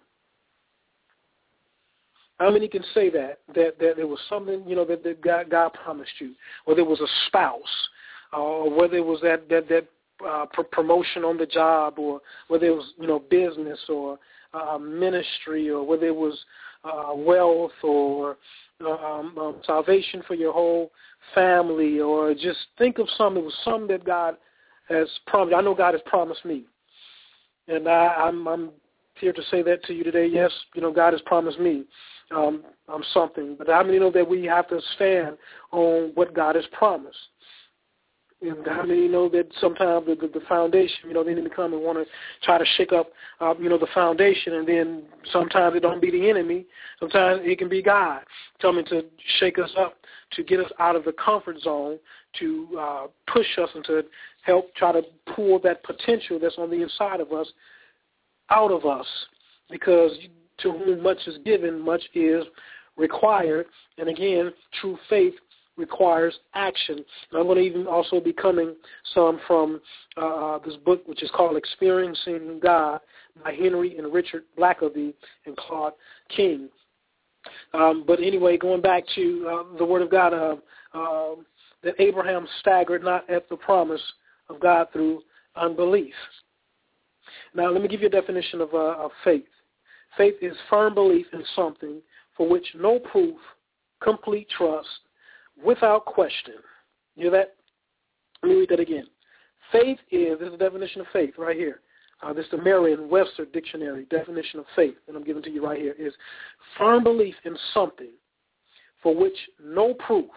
How many can say that there was something, that God promised you, whether it was a spouse, or whether it was that promotion on the job, or whether it was, business or ministry, or whether it was wealth or salvation for your whole family, or just think of something. It was something that God has promised. I know God has promised me, and I'm here to say that to you today. Yes, God has promised me something, but how many know that we have to stand on what God has promised? And how many know that sometimes the foundation, the enemy come and want to try to shake up, the foundation, and then sometimes it don't be the enemy. Sometimes it can be God coming to shake us up, to get us out of the comfort zone, to push us and to help try to pull that potential that's on the inside of us out of us, because to whom much is given, much is required. And again, true faith requires action. And I'm going to even also be coming some from this book, which is called Experiencing God by Henry and Richard Blackaby and Claude King. But anyway, going back to the Word of God, that Abraham staggered not at the promise of God through unbelief. Now, let me give you a definition of faith. Faith is firm belief in something for which no proof, complete trust, without question. You hear that? Let me read that again. Faith is, this is the definition of faith right here. This is the Merriam-Webster Dictionary definition of faith, and I'm giving to you right here, is firm belief in something for which no proof,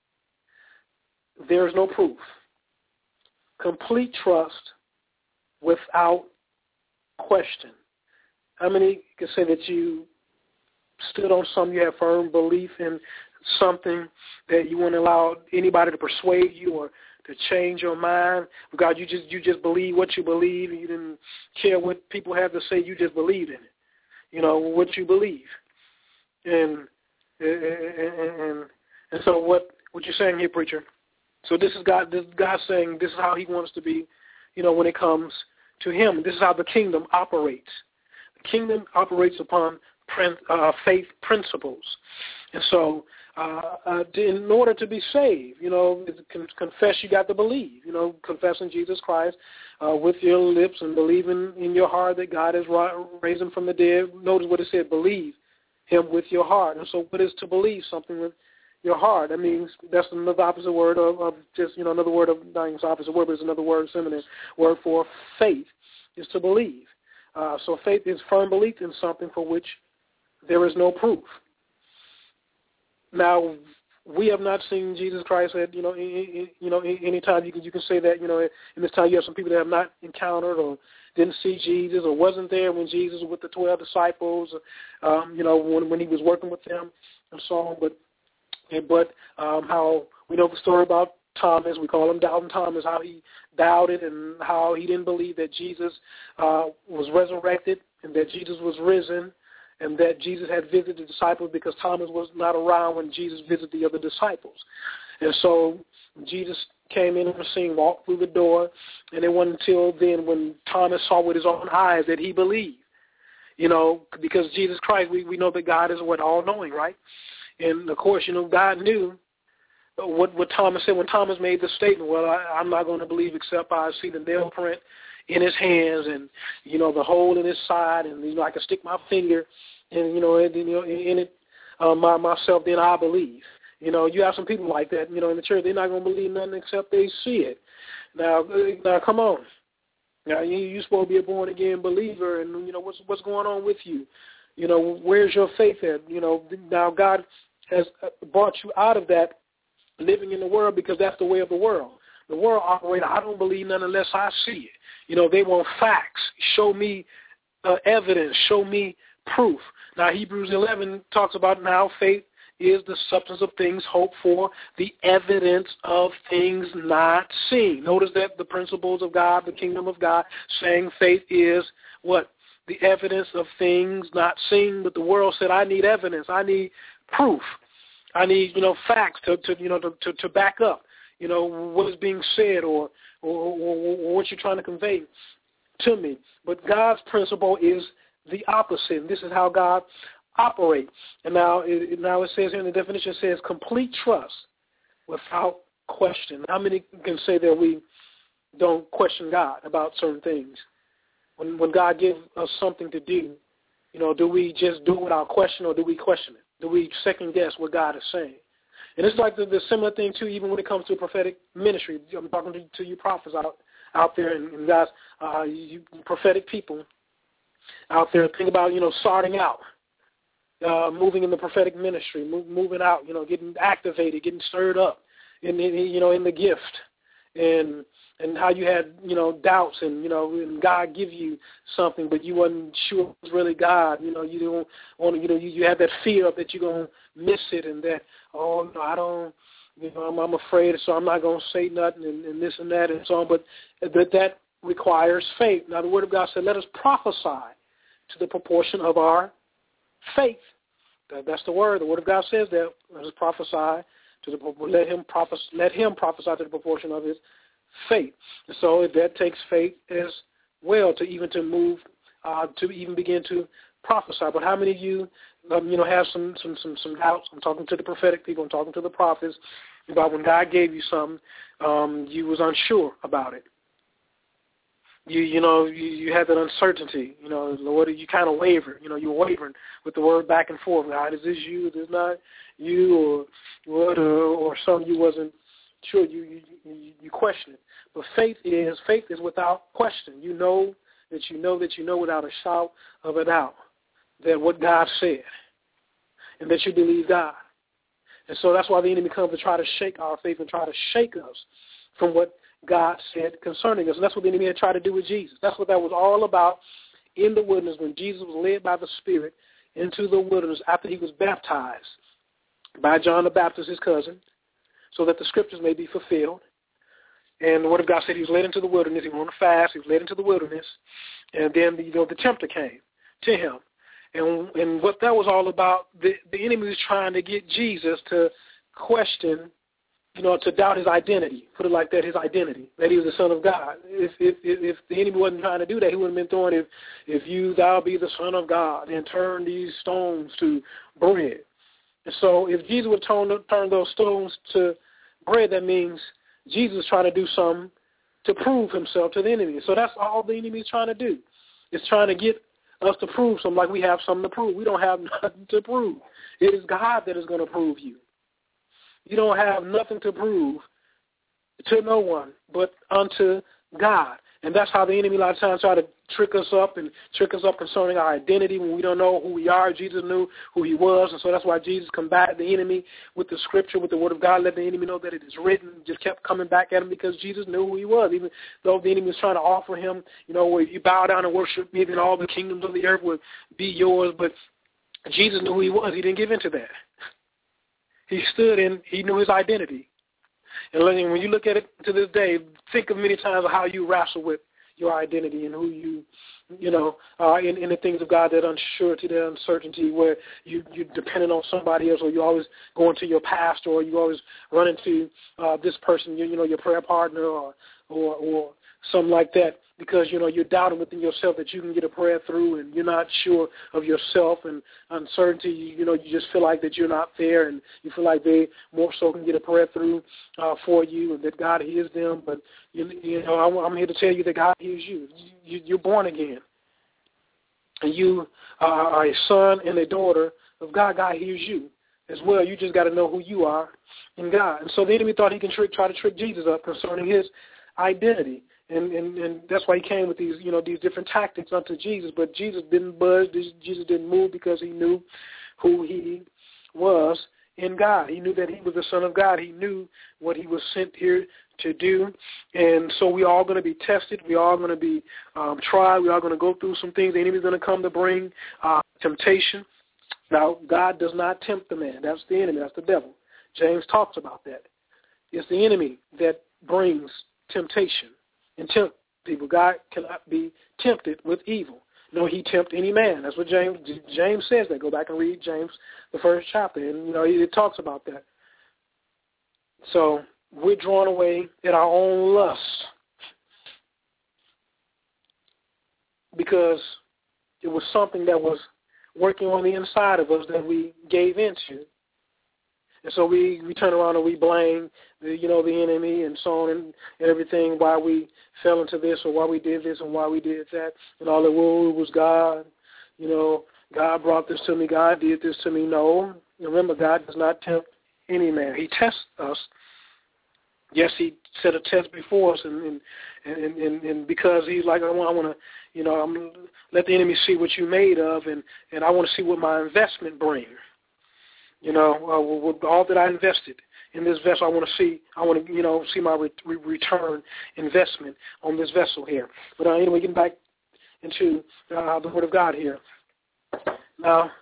there is no proof, complete trust without question. How many can say that you stood on something, you have firm belief in something, that you wouldn't allow anybody to persuade you or to change your mind? God, you just believe what you believe, and you didn't care what people have to say. You just believed in it, what you believe. And so what you're saying here, preacher? So this is God. This God saying this is how He wants to be, when it comes to Him. This is how the kingdom operates. kingdom operates upon faith principles. And so in order to be saved, confess, you got to believe, confessing Jesus Christ with your lips and believing in your heart that God has raised him from the dead. Notice what it said, believe him with your heart. And so what is to believe something with your heart? That means that's another opposite word of just, another word of, not even opposite word, but it's another word, synonym word for faith, is to believe. So faith is firm belief in something for which there is no proof. Now, we have not seen Jesus Christ at, any time you can say that, in this time you have some people that have not encountered or didn't see Jesus or wasn't there when Jesus was with the 12 disciples, when he was working with them and so on. But how we know the story about Thomas, we call him Doubting Thomas, how he doubted and how he didn't believe that Jesus was resurrected and that Jesus was risen, and that Jesus had visited the disciples because Thomas was not around when Jesus visited the other disciples. And so Jesus came in on the scene, walked through the door, and it wasn't until then when Thomas saw with his own eyes that he believed. Because Jesus Christ, we know that God is all-knowing, right? And, of course, God knew what Thomas said when Thomas made the statement, well, I'm not going to believe except I see the nail print in his hands and, the hole in his side, and, I can stick my finger and, in it myself, then I believe. You have some people like that, in the church. They're not going to believe nothing except they see it. Now come on. Now, you're supposed to be a born-again believer, and, what's going on with you? Where's your faith at? Now God has brought you out of that living in the world because that's the way of the world. The world operates, I don't believe none unless I see it. They want facts. Show me evidence. Show me proof. Now, Hebrews 11 talks about now faith is the substance of things hoped for, the evidence of things not seen. Notice that the principles of God, the kingdom of God, saying faith is what? The evidence of things not seen. But the world said, I need evidence. I need proof. I need, facts to back up, what is being said or what you're trying to convey to me. But God's principle is the opposite. This is how God operates. And now it says here in the definition, it says complete trust without question. How many can say that we don't question God about certain things? When God gives us something to do, do we just do it without question, or do we question it? Do we second guess what God is saying? And it's like the similar thing too, even when it comes to prophetic ministry. I'm talking to you prophets out there, and guys, you prophetic people out there. Think about starting out, moving in the prophetic ministry, moving out, getting activated, getting stirred up in the gift, and how you had, doubts and God give you something, but you wasn't sure it was really God. You don't want to, you have that fear that you're going to miss it, and that, I don't, I'm afraid, so I'm not going to say nothing and this and that and so on. But that requires faith. Now, the Word of God said, let us prophesy to the proportion of our faith. That's the Word. The Word of God says that. Let us prophesy let him prophesy to the proportion of his faith. And so that takes faith as well to even begin to prophesy. But how many of you have some doubts? I'm talking to the prophetic people. I'm talking to the prophets about when God gave you something, you was unsure about it. You had that uncertainty. Lord, you kind of wavered. You were wavering with the word back and forth. God, is this you? Is this not you? Or what? Or something you wasn't sure. You question it. But faith is without question. You know without a shout of a doubt that what God said, and that you believe God. And so that's why the enemy comes to try to shake our faith and try to shake us from what God said concerning us. And that's what the enemy had tried to do with Jesus. That's what that was all about in the wilderness when Jesus was led by the Spirit into the wilderness after he was baptized by John the Baptist, his cousin, so that the scriptures may be fulfilled. And the Word of God said he was led into the wilderness. He went on a fast. He was led into the wilderness. And then, the tempter came to him. And what that was all about, the enemy was trying to get Jesus to question to doubt his identity. Put it like that, his identity, that he was the Son of God. If the enemy wasn't trying to do that, he wouldn't have been throwing, if thou be the Son of God, and turn these stones to bread. And so if Jesus would turn those stones to bread, that means Jesus is trying to do something to prove himself to the enemy. So that's all the enemy is trying to do. It's trying to get us to prove something, like we have something to prove. We don't have nothing to prove. It is God that is going to prove you. You don't have nothing to prove to no one but unto God. And that's how the enemy a lot of times try to trick us up concerning our identity when we don't know who we are. Jesus knew who he was, and so that's why Jesus combated the enemy with the scripture, with the word of God, let the enemy know that it is written. Just kept coming back at him because Jesus knew who he was, even though the enemy was trying to offer him, where you bow down and worship me, then all the kingdoms of the earth would be yours. But Jesus knew who he was. He didn't give in to that. He stood in, he knew his identity. And when you look at it to this day, think of many times of how you wrestle with your identity and who you in the things of God, that unsurety, that uncertainty, where you're dependent on somebody else, or you always going to your pastor, or you always run into this person, your prayer partner, or something like that, because you're doubting within yourself that you can get a prayer through, and you're not sure of yourself, and uncertainty, you just feel like that you're not there, and you feel like they more so can get a prayer through for you, and that God hears them. But I'm here to tell you that God hears you. You're born again, and you are a son and a daughter of God. God hears you as well. You just got to know who you are in God. And so the enemy thought he can try to trick Jesus up concerning his identity. And that's why he came with these, these different tactics unto Jesus. But Jesus didn't budge. Jesus didn't move, because he knew who he was in God. He knew that he was the Son of God. He knew what he was sent here to do. And so we're all going to be tested. We're all going to be tried. We're all going to go through some things. The enemy's going to come to bring temptation. Now, God does not tempt the man. That's the enemy. That's the devil. James talks about that. It's the enemy that brings temptation and tempt people. God cannot be tempted with evil. No, he tempt any man. That's what James says that. Go back and read James, the first chapter, and it talks about that. So we're drawn away at our own lusts because it was something that was working on the inside of us that we gave into. And so we turn around and we blame the enemy and so on and everything, why we fell into this, or why we did this and why we did that, and all that. Well, it was God. God brought this to me. God did this to me. No. Remember, God does not tempt any man. He tests us. Yes, he set a test before us, and because he's like, I want to, I'm let the enemy see what you're made of, and I want to see what my investment brings. With all that I invested in this vessel, I want to see my return investment on this vessel here. But anyway, getting back into the Word of God here. Now,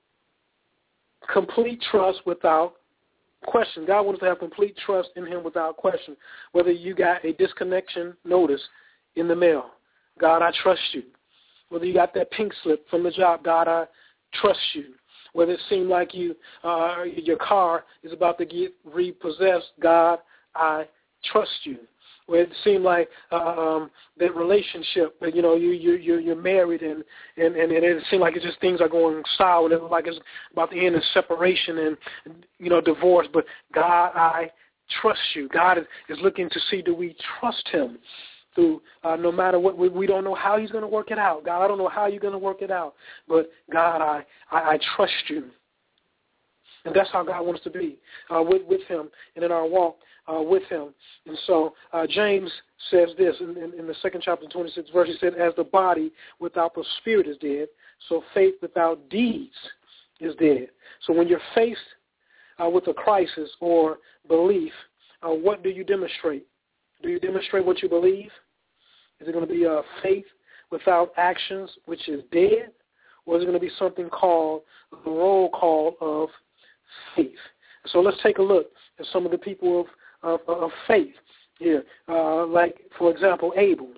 complete trust without question. God wants to have complete trust in him without question. Whether you got a disconnection notice in the mail, God, I trust you. Whether you got that pink slip from the job, God, I trust you. Whether it seemed like your car is about to get repossessed, God, I trust you. Where it seemed like that relationship, you're married and it seemed like it's just things are going sour, and it's like it's about to end in separation and divorce. But God, I trust you. God is looking to see, do we trust him through no matter what. We don't know how he's going to work it out. God, I don't know how you're going to work it out, but God, I trust you. And that's how God wants to be with him and in our walk with him. And so James says this in the second chapter, 26th verse. He said, as the body without the spirit is dead, so faith without deeds is dead. So when you're faced with a crisis or belief, what do you demonstrate? Do you demonstrate what you believe? Is it going to be faith without actions, which is dead? Or is it going to be something called the roll call of faith? So let's take a look at some of the people of faith here. Like, for example, Abel.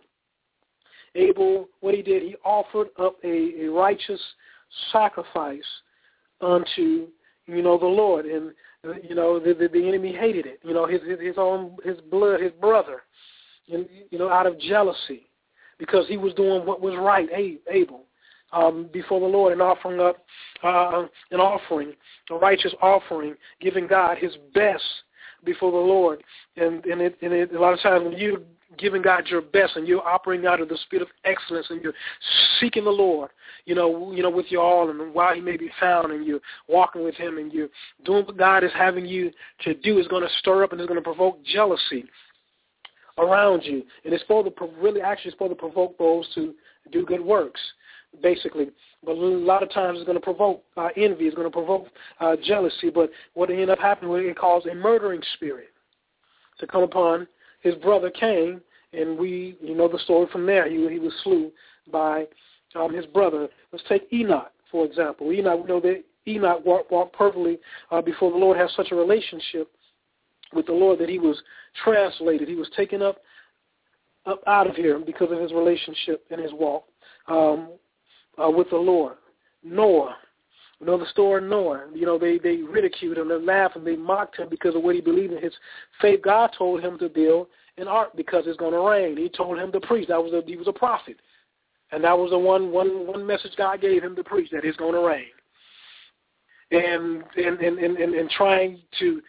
Abel, what he did, he offered up a righteous sacrifice unto the Lord. And You know, the enemy hated it. You know, his brother, you know, out of jealousy, because he was doing what was right, Abel, before the Lord, and offering up a righteous offering, giving God his best before the Lord. And a lot of times when you're giving God your best and you're operating out of the spirit of excellence and you're seeking the Lord, you know, with your all and while he may be found, and you're walking with him and you're doing what God is having you to do, is going to stir up and it's going to provoke jealousy around you. And it's supposed to provoke those to do good works, basically. But a lot of times it's going to provoke envy. It's going to provoke jealousy. But what ended up happening was it caused a murdering spirit to come upon his brother Cain, and you know the story from there. He was slew by his brother. Let's take Enoch, for example. Enoch, we know that Enoch walked perfectly before the Lord, had such a relationship with the Lord that he was translated. He was taken up out of here because of his relationship and his walk with the Lord. Noah. You know the story of Noah. You know, they ridiculed him, they laughed, and they mocked him because of what he believed in his faith. God told him to build an ark because it's going to rain. He told him to preach. He was a prophet. And that was the one message God gave him to preach, that it's going to rain. And trying to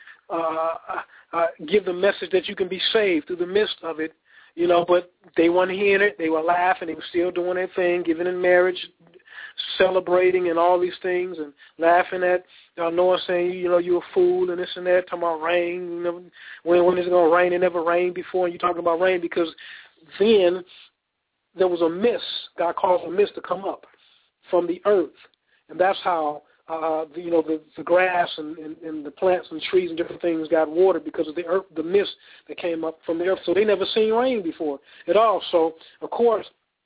give the message that you can be saved through the midst of it, you know, but they weren't hearing it. They were laughing. They were still doing their thing, giving in marriage, celebrating and all these things, and laughing at Noah, saying, you know, you're a fool and this and that, talking about rain. You know, when is it going to rain? It never rained before, and you're talking about rain, because then there was a mist. God caused a mist to come up from the earth, and that's how the grass and the plants and trees and different things got watered, because of the earth, the mist that came up from the earth. So they never seen rain before at all. So of course,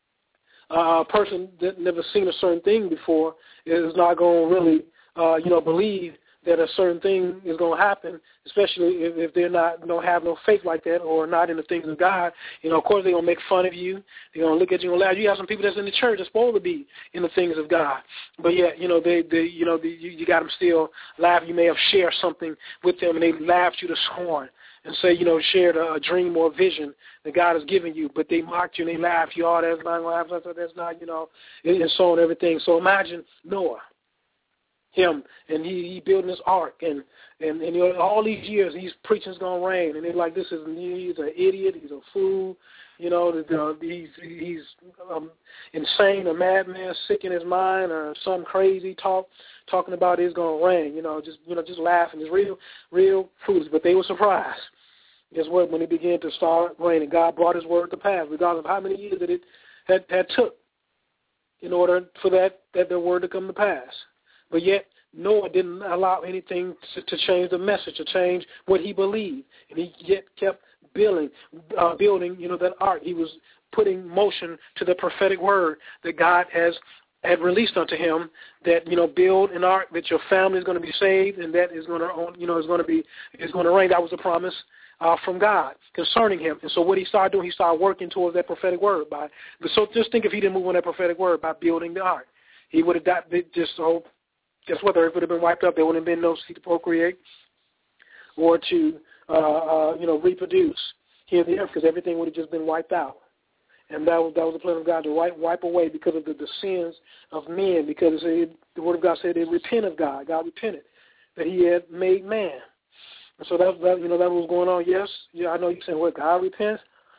a person that never seen a certain thing before is not going to really, believe that a certain thing is going to happen, especially if they're don't have no faith like that, or not in the things of God. You know, of course, they're going to make fun of you. They're going to look at you and laugh. You have some people that's in the church that's supposed to be in the things of God, but yet, you know, you got them still laughing. You may have shared something with them, and they laughed you to scorn and say, you know, shared a dream or a vision that God has given you, but they mocked you and they laughed you. Oh, that's not going to happen. That's not, you know, and so on, everything. So imagine Noah. Him, and he building this ark, and you know, all these years he's preaching it's gonna rain, and they're like, he's an idiot, he's a fool, you know, he's insane, a madman, sick in his mind, or some crazy talking about it's gonna rain, just laughing, just real foolish. But they were surprised. Guess what? When it began to start raining, God brought His word to pass, regardless of how many years that it had took in order for that the word to come to pass. But yet Noah didn't allow anything to change the message, to change what he believed, and he yet kept building, that ark. He was putting motion to the prophetic word that God had released unto him, that, you know, build an ark, that your family is going to be saved, and that is going to rain. That was a promise from God concerning him. And so what he started doing, he started working towards that prophetic word. So just think if he didn't move on that prophetic word by building the ark, he would have died. Guess what? The earth would have been wiped up. There wouldn't have been no seed to procreate or to, reproduce here on the earth, because everything would have just been wiped out. And that was the plan of God, to wipe away because of the sins of men, because the Word of God said they repent of God. God repented that He had made man. And so that was going on. Yes, yeah, I know you're saying, what, God repents?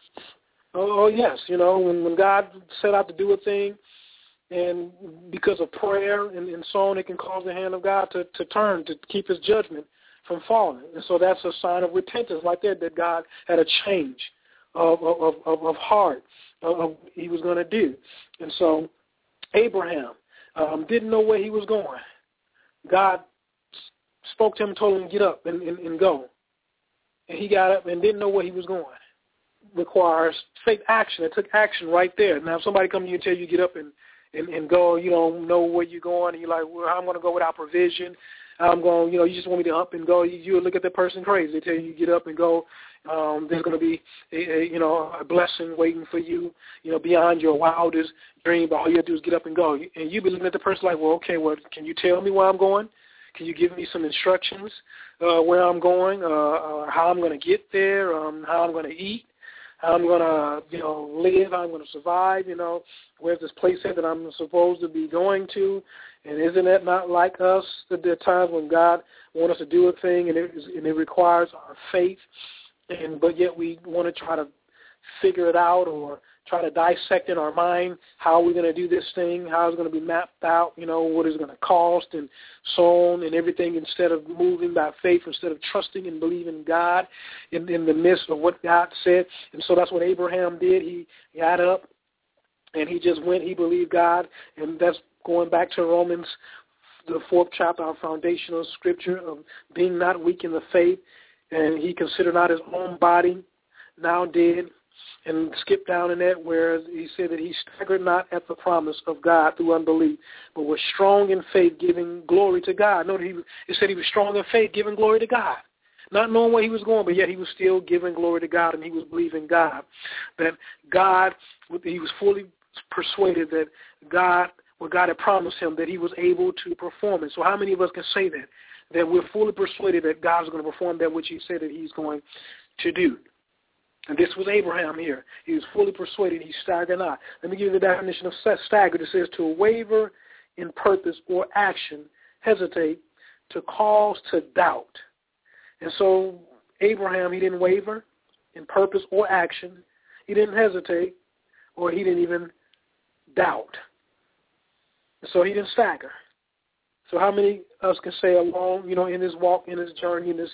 Oh yes, when God set out to do a thing, and because of prayer and so on, it can cause the hand of God to turn, to keep His judgment from falling. And so that's a sign of repentance like that God had a change of heart of what He was going to do. And so Abraham didn't know where he was going. God spoke to him and told him to get up and go. And he got up and didn't know where he was going. Requires faith action. It took action right there. Now, if somebody comes to you and tell you to get up and go, you don't know where you're going, and you're like, well, I'm going to go without provision. I'm going, you just want me to up and go. You look at that person crazy. They tell you to get up and go. There's going to be, a blessing waiting for you, beyond your wildest dream. But all you have to do is get up and go. And you be looking at the person like, well, okay, well, can you tell me where I'm going? Can you give me some instructions where I'm going, how I'm going to get there, how I'm going to eat, how I'm going to, live, how I'm going to survive, where's this place at that I'm supposed to be going to? And isn't that not like us? That there are times when God wants us to do a thing and it requires our faith, but yet we want to try to figure it out or try to dissect in our mind how we're going to do this thing, how it's going to be mapped out, what it's going to cost and so on and everything, instead of moving by faith, instead of trusting and believing God in the midst of what God said. And so that's what Abraham did. He got up and he just went, he believed God, and that's going back to Romans, the 4th chapter, our foundational scripture of being not weak in the faith, and he considered not his own body now dead, and skip down in that where he said that he staggered not at the promise of God through unbelief, but was strong in faith, giving glory to God. Note it said he was strong in faith, giving glory to God. Not knowing where he was going, but yet he was still giving glory to God, and he was believing God. That God, he was fully persuaded that God, what God had promised him, that he was able to perform it. So how many of us can say that? That we're fully persuaded that God is going to perform that which he said that he's going to do. And this was Abraham here. He was fully persuaded. He staggered not. Let me give you the definition of stagger. It says to waver in purpose or action, hesitate, to cause to doubt. And so Abraham, he didn't waver in purpose or action. He didn't hesitate, or he didn't even doubt. And so he didn't stagger. So how many of us can say along, in this walk, in this journey, in this,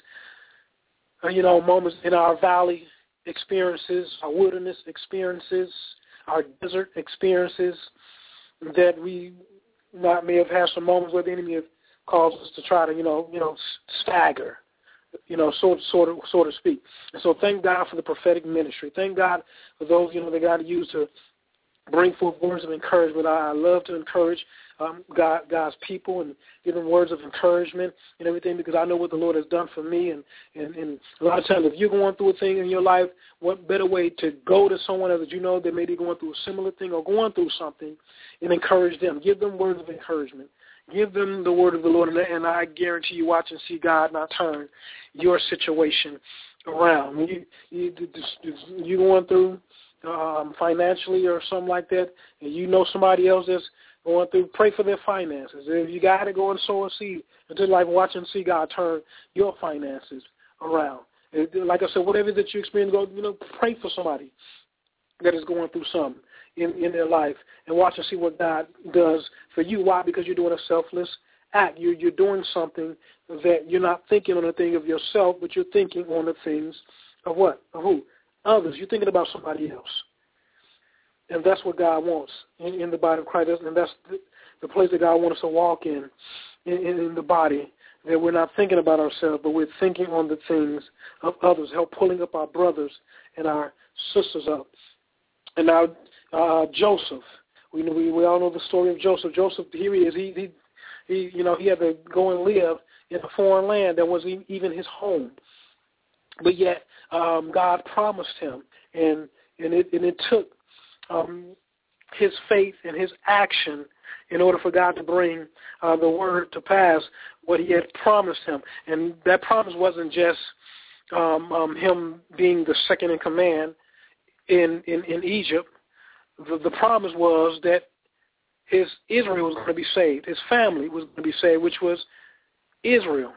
moments in our valley experiences, our wilderness experiences, our desert experiences, that we may have had some moments where the enemy have caused us to try to, stagger, so to speak. And so thank God for the prophetic ministry. Thank God for those, that God used to bring forth words of encouragement. I love to encourage God's people and give them words of encouragement and everything, because I know what the Lord has done for me. And a lot of times, if you're going through a thing in your life, what better way to go to someone else that you know that may be going through a similar thing or going through something and encourage them. Give them words of encouragement. Give them the word of the Lord, and I guarantee you watch and see God not turn your situation around. You're going through financially or something like that, and you know somebody else that's going through, pray for their finances. If you got to go and sow a seed, until like watch and see God turn your finances around. Like I said, whatever that you experience, pray for somebody that is going through something in their life, and watch and see what God does for you. Why? Because you're doing a selfless act. You're doing something that you're not thinking on the thing of yourself, but you're thinking on the things of what? Of who? Others. You're thinking about somebody else. And that's what God wants in the body of Christ. And that's the place that God wants us to walk in the body, that we're not thinking about ourselves, but we're thinking on the things of others, help pulling up our brothers and our sisters up. And now Joseph, we all know the story of Joseph. Joseph, here he is. He had to go and live in a foreign land that wasn't even his home. But yet God promised him, and it took his faith and his action in order for God to bring the word to pass, what he had promised him. And that promise wasn't just him being the second in command in Egypt. The promise was that Israel was going to be saved. His family was going to be saved, which was Israel,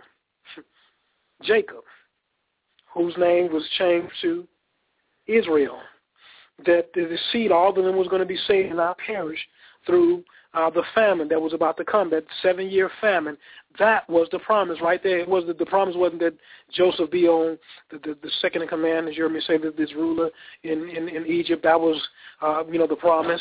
Jacob, whose name was changed to Israel. That the seed, all of them was going to be saved and not perish through the famine that was about to come, that 7-year famine. That was the promise right there. It was the promise wasn't that Joseph be on the second in command, as you heard me say, that this ruler in Egypt. That was, the promise.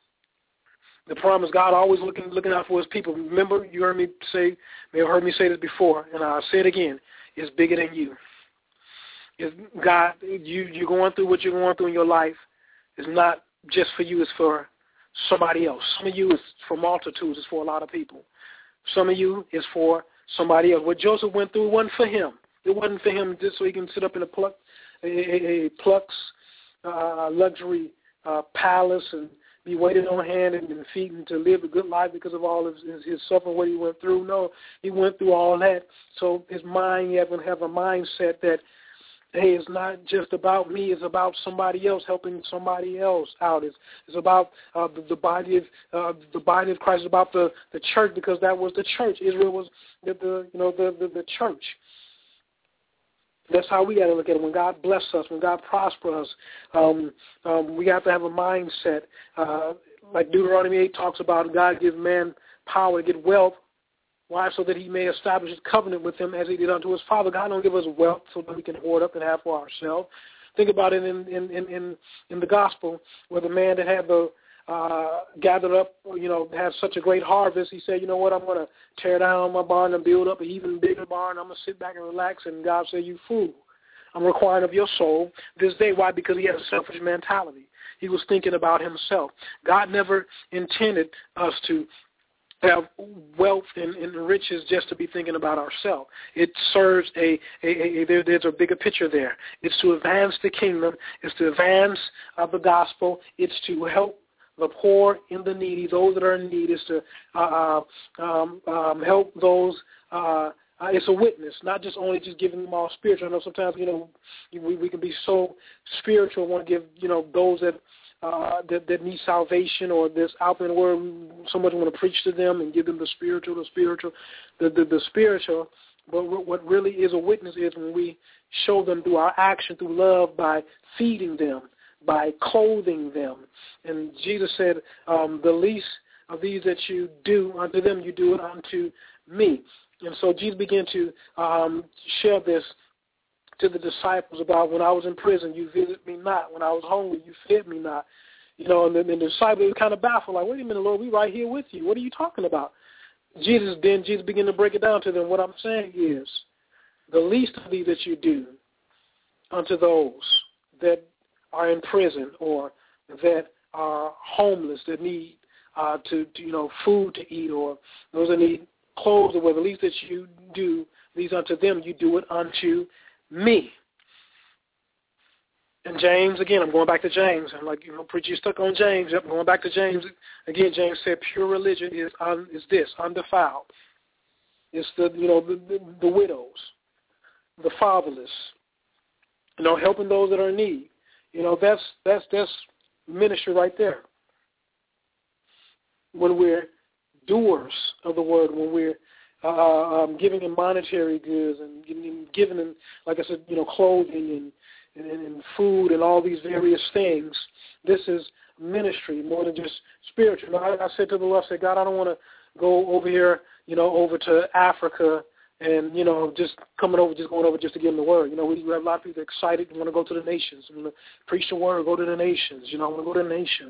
The promise, God always looking out for his people. Remember, you heard me say, may have heard me say this before, and I'll say it again, it's bigger than you. It's God, you're going through what you're going through in your life. It's not just for you, it's for somebody else. Some of you is for multitudes, it's for a lot of people. Some of you is for somebody else. What Joseph went through wasn't for him. It wasn't for him just so he can sit up in a luxury palace and be waited on hand and feet and to live a good life because of all his suffering, what he went through. No, he went through all that. So his mind, he had to have a mindset that, hey, it's not just about me. It's about somebody else, helping somebody else out. It's about the body of Christ. It's about the church, because that was the church. Israel was the church. That's how we got to look at it. When God bless us, when God prosper us, we have to have a mindset. Like Deuteronomy 8 talks about, God gives man power to get wealth. Why? So that he may establish his covenant with him as he did unto his father. God don't give us wealth so that we can hoard up and have for ourselves. Think about it in the gospel, where the man that had the gathered up, had such a great harvest, he said, you know what, I'm going to tear down my barn and build up an even bigger barn. I'm going to sit back and relax. And God said, you fool, I'm requiring of your soul this day. Why? Because he had a selfish mentality. He was thinking about himself. God never intended us to have wealth and riches just to be thinking about ourselves. It serves there's a bigger picture there. It's to advance the kingdom. It's to advance the gospel. It's to help the poor and the needy, those that are in need. Is to help those. It's a witness, not just only just giving them all spiritual. I know sometimes we can be so spiritual, want to give those that need salvation, or this out in the world, so much want to preach to them and give them the spiritual. But what really is a witness is when we show them through our action, through love, by feeding them, by clothing them. And Jesus said, the least of these that you do unto them, you do it unto me. And so Jesus began to share this to the disciples about, when I was in prison, you visited me not. When I was hungry, you fed me not. And the disciples were kind of baffled, like, wait a minute, Lord, we right here with you. What are you talking about? Jesus began to break it down to them. What I'm saying is, the least of these that you do unto those that are in prison or that are homeless, that need food to eat, or those that need clothes to wear, the least that you do these unto them, you do it unto me. And James, again, I'm going back to James. I'm like, preacher, stuck on James. Yep, going back to James. Again, James said, pure religion is this, undefiled. It's the widows, the fatherless, helping those that are in need. That's ministry right there. When we're doers of the word, when we're giving them monetary goods and giving them, like I said, clothing and food and all these various things, this is ministry more than just spiritual. I said to the Lord, I said, God, I don't want to go over here, over to Africa and, just going over just to give them the word. We have a lot of people excited and want to go to the nations. I want to preach the word, go to the nations. I want to go to the nations.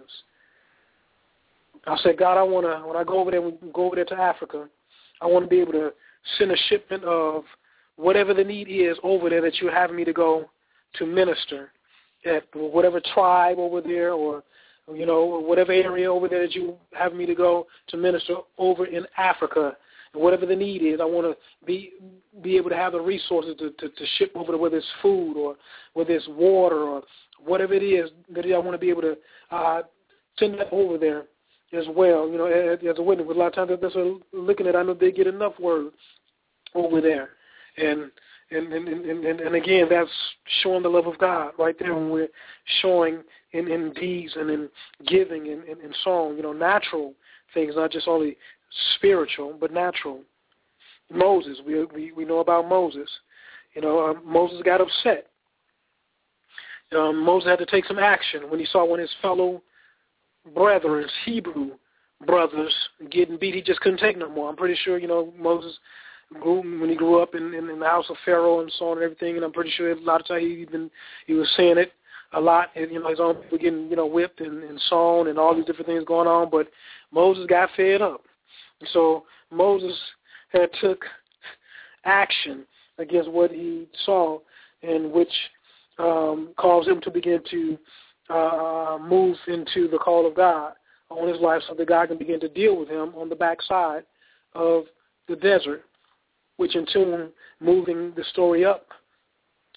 I said, God, when I go over there to Africa, I want to be able to send a shipment of whatever the need is over there that you're having me to go to minister at whatever tribe over there, or whatever area over there that you have me to go to minister over in Africa. And whatever the need is, I want to be able to have the resources to ship over there, whether it's food or whether it's water or whatever it is, that I want to be able to send that over there as well, as a witness. But a lot of times that's what they're looking at. I know they get enough word over there. And again, that's showing the love of God right there, when we're showing in deeds and in giving and in song, natural things, not just only spiritual, but natural. Moses, we know about Moses. Moses got upset. Moses had to take some action when he saw one of his fellow brethren, his Hebrew brothers, getting beat. He just couldn't take no more. I'm pretty sure, Moses when he grew up in the house of Pharaoh and so on and everything, and I'm pretty sure a lot of times he was saying it a lot, and his own people getting whipped and sawn and all these different things going on, but Moses got fed up. And so Moses had took action against what he saw, and which caused him to begin to move into the call of God on his life, so that God can begin to deal with him on the backside of the desert, which in turn, moving the story up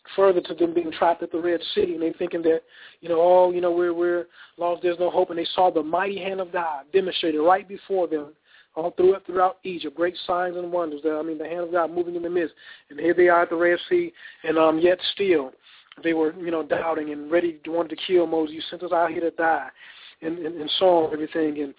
further to them being trapped at the Red Sea, and they thinking that, we're lost, there's no hope, and they saw the mighty hand of God demonstrated right before them, all throughout Egypt, great signs and wonders. The hand of God moving in the midst, and here they are at the Red Sea, and yet still they were, doubting and ready, wanted to kill Moses. You sent us out here to die, and so on, everything,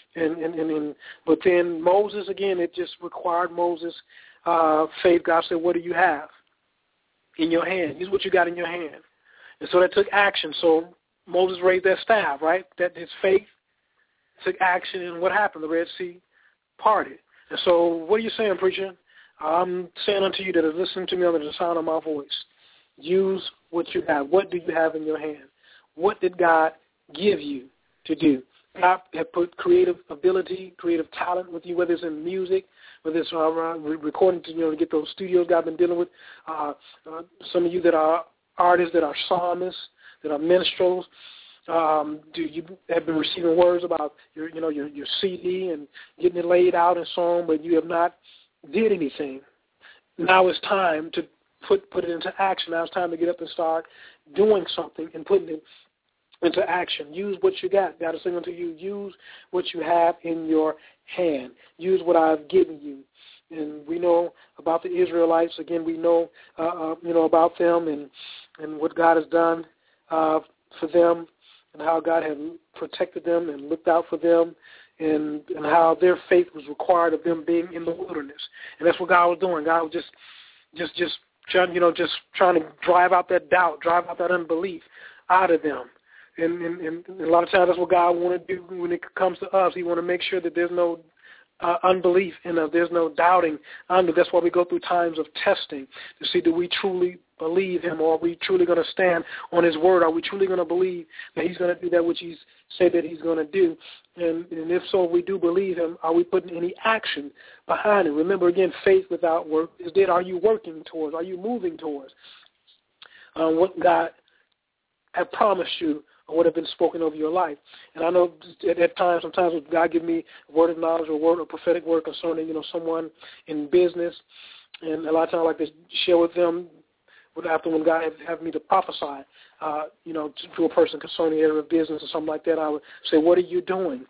but then Moses, again, it just required Moses' faith. God said, what do you have in your hand? Use what you got in your hand. And so that took action. So Moses raised that staff, right? That his faith took action, and what happened? The Red Sea parted. And so what are you saying, preacher? I'm saying unto you that is listening to me under the sound of my voice, use what you have. What do you have in your hand? What did God give you to do? God had put creative ability, creative talent with you, whether it's in music, whether it's recording to get those studios God been dealing with. Some of you that are artists, that are psalmists, that are minstrels. Do you have been receiving words about your CD and getting it laid out and so on, but you have not did anything? Now it's time to put it into action. Now it's time to get up and start doing something and putting it into action. Use what you got. God is saying unto you, use what you have in your hand. Use what I've given you. And we know about the Israelites. Again, we know, about them and what God has done for them, and how God had protected them and looked out for them, and how their faith was required of them being in the wilderness. And that's what God was doing. God was just trying to drive out that doubt, drive out that unbelief out of them. And a lot of times that's what God want to do when it comes to us. He want to make sure that there's no unbelief in us. There's no doubting under. That's why we go through times of testing to see, do we truly believe him, or are we truly going to stand on his word? Are we truly going to believe that he's going to do that which he's said that he's going to do? And if so, if we do believe him, are we putting any action behind it? Remember, again, faith without work is dead. Are you working towards? Are you moving towards what God had promised you, or what have been spoken over your life? And I know at times, sometimes God give me a word of knowledge or a word, a prophetic word concerning, someone in business, and a lot of times I like to share with them after when God have me to prophesy, to a person concerning the area of business or something like that. I would say, what are you doing?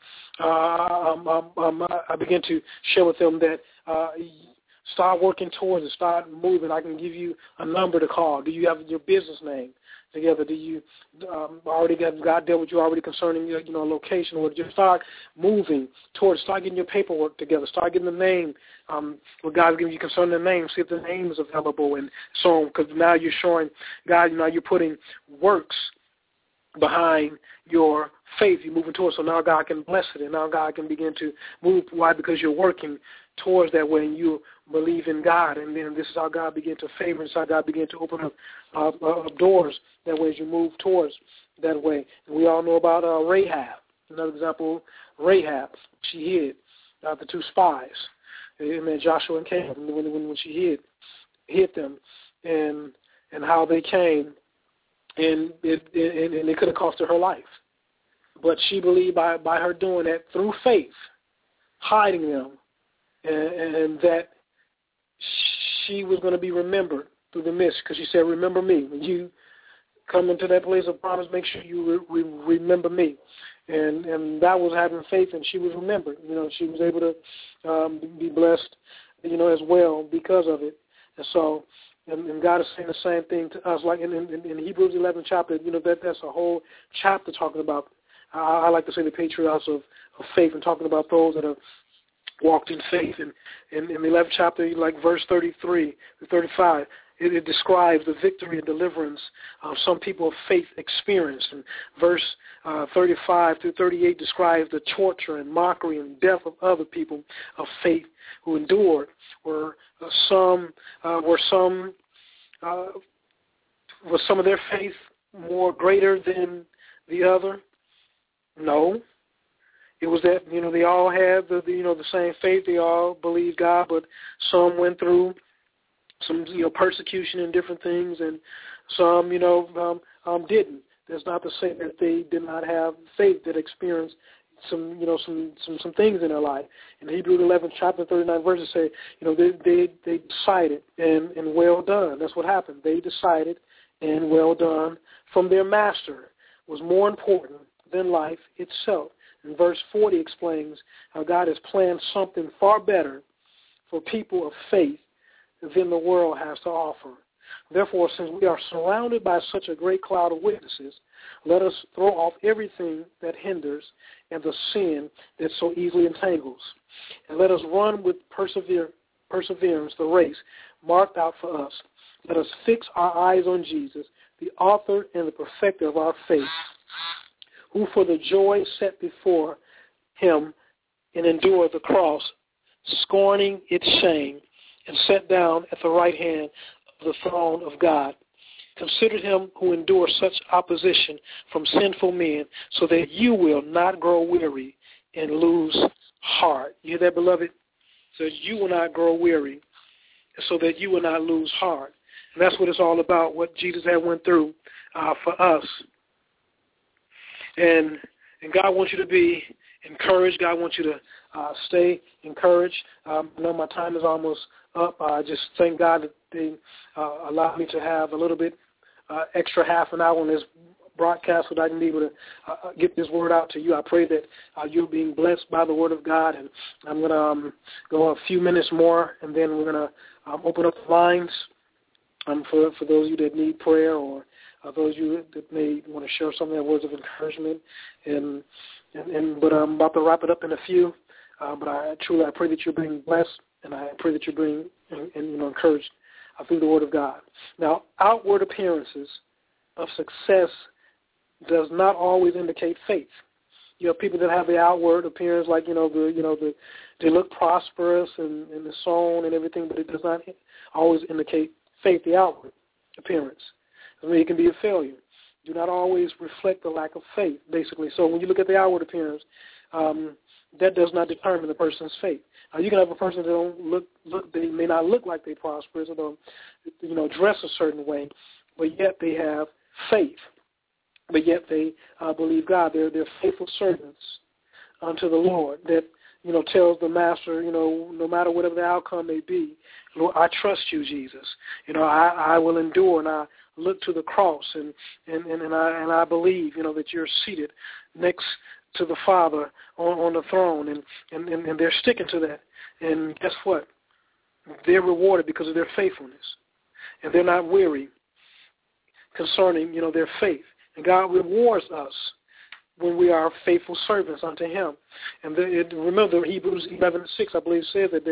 I begin to share with them that start working towards it, start moving. I can give you a number to call. Do you have your business name together? Do you already got God dealt with you already concerning location? Or just start moving towards, start getting your paperwork together, start getting the name, what God's giving you concerning the name, see if the name is available and so on, because now you're showing God, you're putting works behind your faith. You're moving towards, so now God can bless it, and now God can begin to move. Why? Because you're working towards that way, and you believe in God, and then this is how God began to favor, and this is how God began to open up doors that way as you move towards that way. And we all know about Rahab. Another example, Rahab, she hid the two spies, and Joshua and Caleb, when she hid them, and how they came, and it could have cost her life. But she believed by her doing that through faith, hiding them, and that she was going to be remembered through the midst, because she said, remember me. When you come into that place of promise, make sure you remember me. And that was having faith, and she was remembered. She was able to be blessed, as well because of it. And so, and God is saying the same thing to us. Like in Hebrews 11 chapter, that's a whole chapter talking about, I like to say, the patriarchs of faith, and talking about those that have walked in faith. And in the 11th chapter, like verse 33 to 35, it describes the victory and deliverance some people of faith experienced. And verse 35 through 38 describes the torture and mockery and death of other people of faith who endured. Was some of their faith more greater than the other? No. It was that, they all had the same faith. They all believed God, but some went through some, persecution and different things, and some, didn't. That's not to say that they did not have faith, that experienced, some things in their life. In Hebrews 11, chapter 39 verses say, they decided and well done. That's what happened. They decided and well done from their master was more important than life itself. And verse 40 explains how God has planned something far better for people of faith than the world has to offer. Therefore, since we are surrounded by such a great cloud of witnesses, let us throw off everything that hinders and the sin that so easily entangles. And let us run with perseverance the race marked out for us. Let us fix our eyes on Jesus, the author and the perfecter of our faith, who for the joy set before him and endured the cross, scorning its shame, and sat down at the right hand of the throne of God. Consider him who endured such opposition from sinful men, so that you will not grow weary and lose heart. You hear that, beloved? So that you will not grow weary, so that you will not lose heart. And that's what it's all about, what Jesus had went through for us. And God wants you to be encouraged. God wants you to stay encouraged. I know my time is almost up. I just thank God that they allowed me to have a little bit extra half an hour on this broadcast so that I can be able to get this word out to you. I pray that you're being blessed by the word of God. And I'm going to go a few minutes more, and then we're going to open up the lines for those of you that need prayer, or those of you that may want to share something, words of encouragement. But I'm about to wrap it up in a few. But I pray that you're being blessed, and I pray that you're being encouraged through the word of God. Now, outward appearances of success does not always indicate faith. You have people that have the outward appearance, like they look prosperous and so on and everything, but it does not always indicate faith. The outward appearance, I mean, it can be a failure. Do not always reflect the lack of faith, basically. So when you look at the outward appearance, that does not determine the person's faith. You can have a person that don't look. They may not look like they prosperous, or don't, dress a certain way, but yet they have faith. But yet they believe God. They're faithful servants unto the Lord that, tells the master, no matter whatever the outcome may be, Lord, I trust you, Jesus. I will endure, and I look to the cross, and I believe, that you're seated next to the Father on the throne, and they're sticking to that. And guess what? They're rewarded because of their faithfulness, and they're not weary concerning, their faith. And God rewards us when we are faithful servants unto him. And remember, Hebrews 11:6, I believe, says that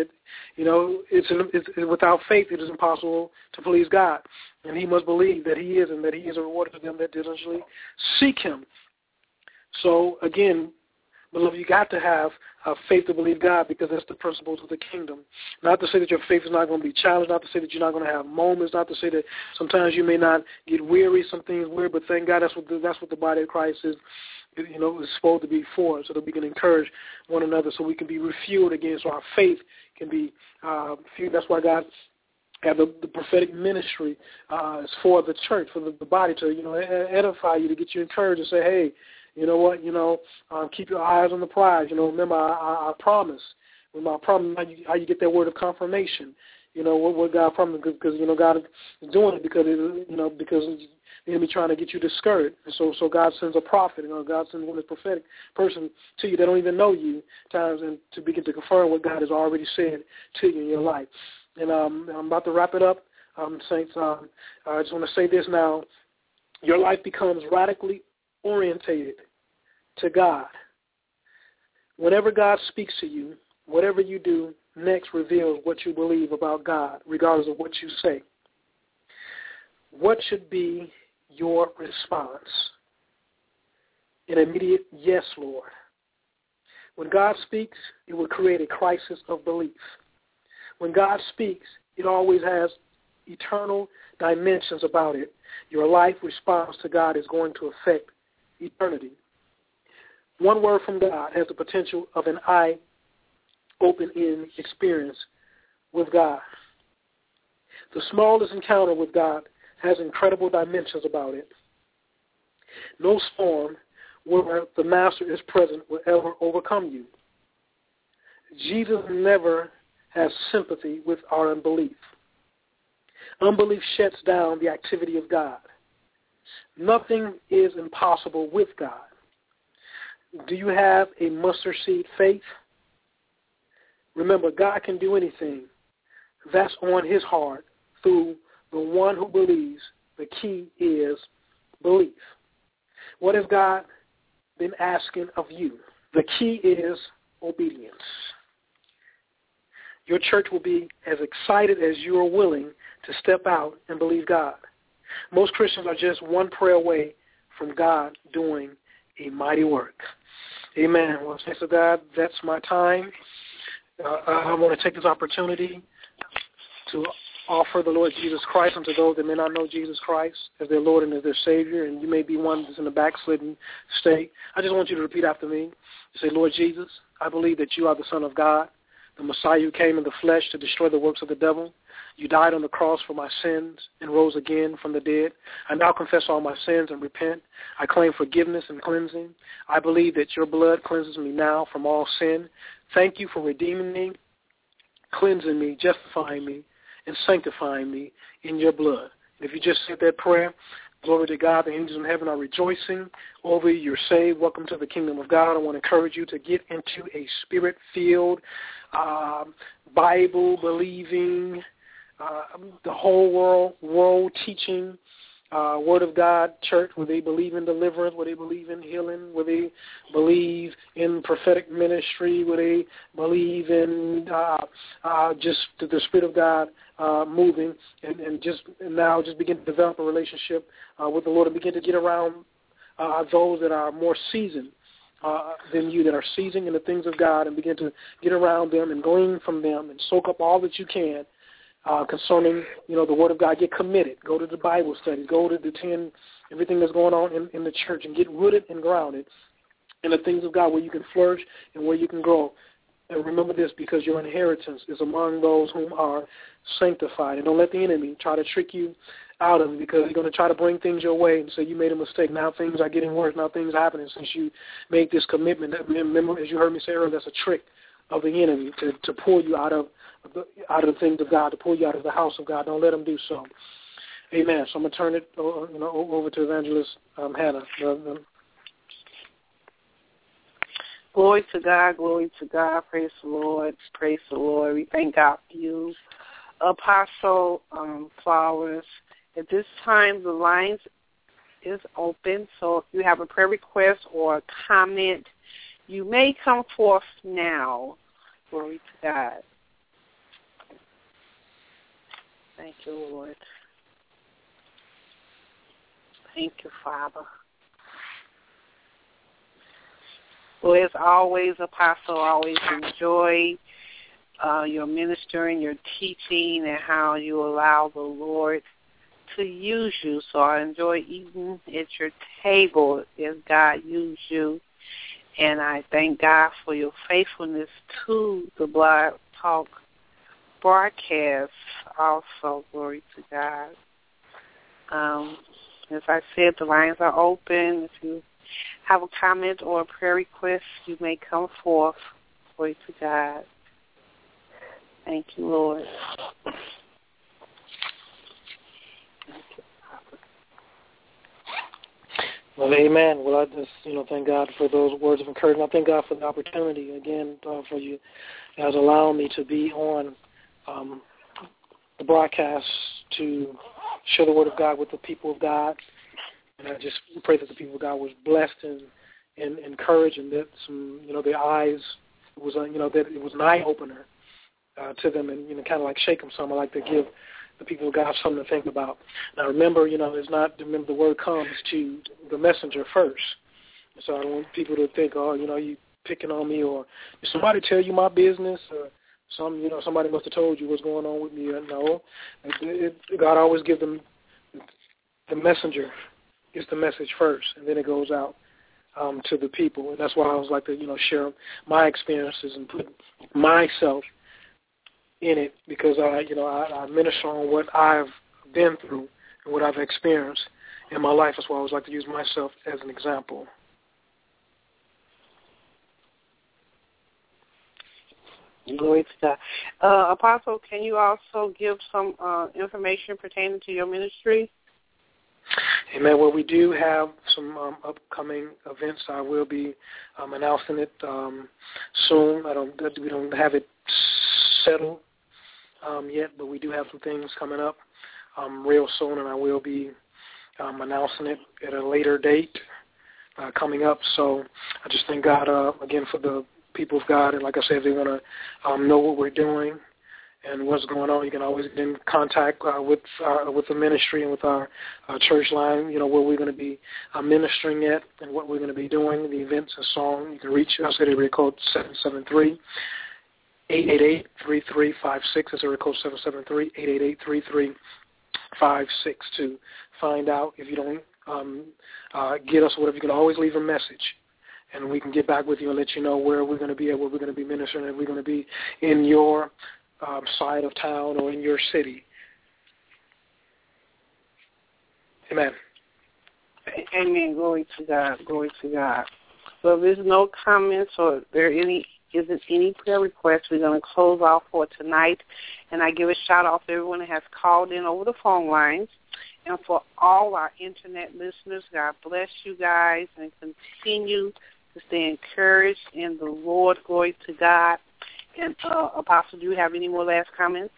it's without faith it is impossible to please God. And he must believe that he is, and that he is a rewarder to them that diligently seek him. So, again, beloved, you got to have faith to believe God, because that's the principles of the kingdom. Not to say that your faith is not going to be challenged, not to say that you're not going to have moments, not to say that sometimes you may not get weary, some things weary, but thank God that's what the body of Christ is, is supposed to be for, so that we can encourage one another, so we can be refueled again, so our faith can be fueled. That's why God have the prophetic ministry is for the church, for the body to edify you, to get you encouraged, and say, hey, you know what? Keep your eyes on the prize. Remember our promise. Remember our promise. How you get that word of confirmation? What God promised, because God is doing it because the enemy trying to get you discouraged. And so God sends a prophet. God sends one prophetic person to you that don't even know you times, and to begin to confirm what God has already said to you in your life. And I'm about to wrap it up, saints. I just want to say this now: your life becomes radically orientated to God. Whenever God speaks to you, whatever you do next reveals what you believe about God, regardless of what you say. What should be your response? An immediate yes, Lord. When God speaks, it will create a crisis of belief. When God speaks, it always has eternal dimensions about it. Your life response to God is going to affect eternity. One word from God has the potential of an eye-opening experience with God. The smallest encounter with God has incredible dimensions about it. No storm where the Master is present will ever overcome you. Jesus never has sympathy with our unbelief. Unbelief shuts down the activity of God. Nothing is impossible with God. Do you have a mustard seed faith? Remember, God can do anything. That's on his heart through the one who believes. The key is belief. What has God been asking of you? The key is obedience. Your church will be as excited as you are willing to step out and believe God. Most Christians are just one prayer away from God doing a mighty work. Amen. Well, thanks to God, that's my time. I want to take this opportunity to offer the Lord Jesus Christ unto those that may not know Jesus Christ as their Lord and as their Savior, and you may be one that's in the backslidden state. I just want you to repeat after me. Say, Lord Jesus, I believe that you are the Son of God, the Messiah who came in the flesh to destroy the works of the devil. You died on the cross for my sins and rose again from the dead. I now confess all my sins and repent. I claim forgiveness and cleansing. I believe that your blood cleanses me now from all sin. Thank you for redeeming me, cleansing me, justifying me, and sanctifying me in your blood. And if you just said that prayer, glory to God, the angels in heaven are rejoicing over you. You're saved. Welcome to the kingdom of God. I want to encourage you to get into a spirit-filled, Bible-believing, the whole world teaching, Word of God church where they believe in deliverance, where they believe in healing, where they believe in prophetic ministry, where they believe in just the Spirit of God moving, and now begin to develop a relationship with the Lord and begin to get around those that are more seasoned than you, that are seasoned in the things of God, and begin to get around them and glean from them and soak up all that you can concerning, the Word of God. Get committed. Go to the Bible studies. Go to attend everything that's going on in the church, and get rooted and grounded in the things of God where you can flourish and where you can grow. And remember this, because your inheritance is among those whom are sanctified. And don't let the enemy try to trick you out of it, because he's going to try to bring things your way and say you made a mistake. Now things are getting worse. Now things are happening since you made this commitment. Remember, as you heard me say earlier, that's a trick of the enemy to pull you out of the things of God, to pull you out of the house of God. Don't let them do so. Amen. So I'm going to turn it over to Evangelist Hannah. Glory to God, glory to God. Praise the Lord, praise the Lord. We thank God for you, Apostle Flowers. At this time, the lines is open, so if you have a prayer request or a comment, you may come forth now. Glory to God. Thank you, Lord. Thank you, Father. Well, as always, Apostle, always enjoy your ministering, your teaching, and how you allow the Lord to use you. So I enjoy eating at your table as God used you. And I thank God for your faithfulness to the Blog Talk broadcast also. Glory to God. As I said, the lines are open. If you have a comment or a prayer request, you may come forth. Glory to God. Thank you, Lord. Well, amen. Well, I just, thank God for those words of encouragement. I thank God for the opportunity, again, for you as allowing me to be on the broadcast to share the Word of God with the people of God. And I just pray that the people of God was blessed and encouraged, and that their eyes was, that it was an eye-opener to them, and, kind of like shake them some. I like to give the people of God something to think about. Now, remember, the word comes to the messenger first. So I don't want people to think, you picking on me, or did somebody tell you my business, or somebody must have told you what's going on with me. No, God always gives them the messenger. Gets the message first, and then it goes out to the people. And that's why I always like to, share my experiences and put myself in it, because I minister on what I've been through and what I've experienced in my life. That's why I always like to use myself as an example. Glory to God. Apostle, can you also give some information pertaining to your ministry? Amen. Well, we do have some upcoming events. I will be announcing it soon. We don't have it settled yet, but we do have some things coming up real soon, and I will be announcing it at a later date coming up. So I just thank God again for the people of God, and like I said, if they want to know what we're doing and what's going on, you can always get in contact with the ministry and with our church line, where we're going to be ministering at and what we're going to be doing, the events and song. You can reach us at area code 773-888-3356. That's area code 773-888-3356 to find out. If you don't get us or whatever, you can always leave a message, and we can get back with you and let you know where we're going to be at, where we're going to be ministering, and we're going to be in your side of town or in your city. Amen. Amen. Glory to God. Glory to God. So if there's no comments or there isn't any prayer requests, we're going to close off for tonight. And I give a shout-out to everyone that has called in over the phone lines. And for all our Internet listeners, God bless you guys and continue to stay encouraged in the Lord. Glory to God. And Apostle, do you have any more last comments?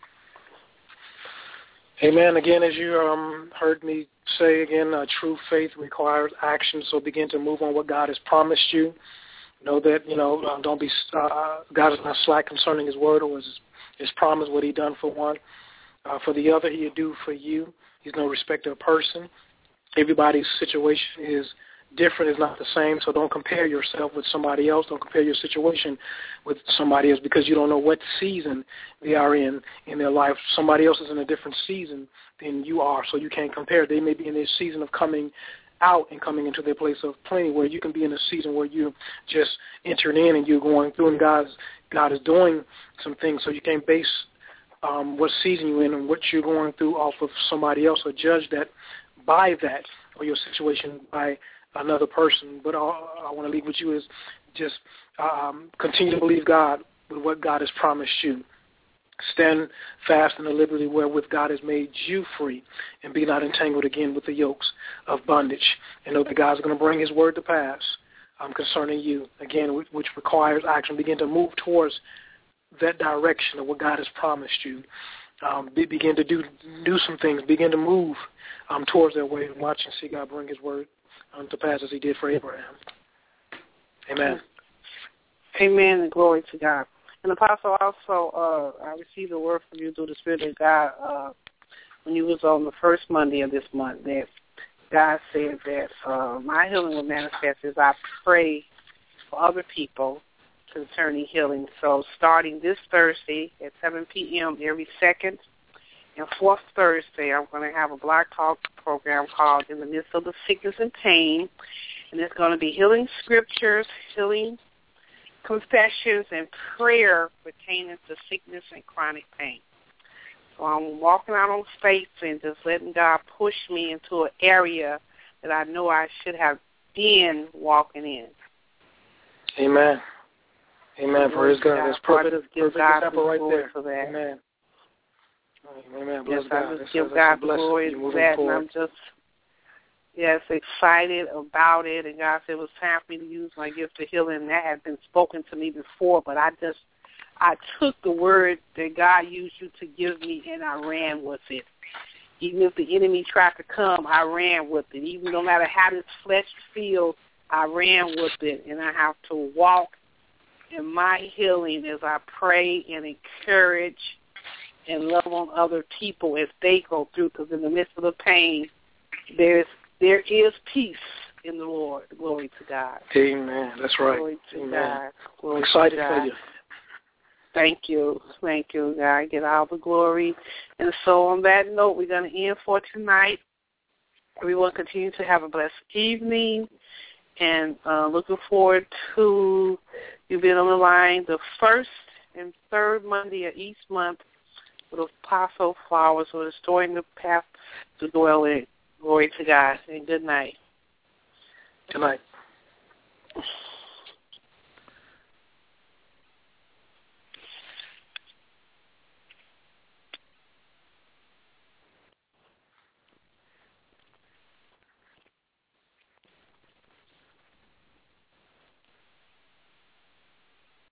Amen. Again, as you heard me say again, true faith requires action. So begin to move on what God has promised you. Know that don't be. God is not slack concerning His word or His promise. What He done for one, for the other, He'll do for you. He's no respecter of person. Everybody's situation is different, is not the same, so don't compare yourself with somebody else. Don't compare your situation with somebody else, because you don't know what season they are in their life. Somebody else is in a different season than you are, so you can't compare. They may be in their season of coming out and coming into their place of plenty, where you can be in a season where you just entered in and you're going through, and God is doing some things, so you can't base what season you're in and what you're going through off of somebody else, or judge that by that, or your situation by another person. But all I want to leave with you is just continue to believe God with what God has promised you. Stand fast in the liberty wherewith God has made you free, and be not entangled again with the yokes of bondage. And know that God's going to bring His word to pass concerning you, again, which requires action. Begin to move towards that direction of what God has promised you. Begin to do some things. Begin to move towards that way, and watch and see God bring His word to pass as He did for Abraham. Amen. Amen, and glory to God. And Apostle, also, I received a word from you through the Spirit of God when you was on the first Monday of this month, that God said that my healing will manifest as I pray for other people concerning healing. So starting this Thursday at 7 p.m. every second and fourth Thursday, I'm going to have a Blog Talk program called In the Midst of the Sickness and Pain, and it's going to be healing scriptures, healing confessions, and prayer pertaining to sickness and chronic pain. So I'm walking out on faith and just letting God push me into an area that I know I should have been walking in. Amen. Amen. Praise God. That's perfect example right there. For that. Amen. Amen. Yes, God. I just give God the glory for that, and I'm just excited about it. And God said it was time for me to use my gift of healing. That had been spoken to me before, but I took the word that God used you to give me, and I ran with it. Even if the enemy tried to come, I ran with it. Even no matter how this flesh feels, I ran with it, and I have to walk in my healing as I pray and encourage and love on other people as they go through, because in the midst of the pain, there is peace in the Lord. Glory to God. Amen. That's right. Glory to Amen. God. Glory excited to God. for you. Thank you. Thank you, God. Get all the glory. And so on that note, we're going to end for tonight. Everyone continue to have a blessed evening, and looking forward to you being on the line the first and third Monday of each month with Apostle Flowers, with Restoring the Path to Dwell in. Glory to God, and good night. Good night.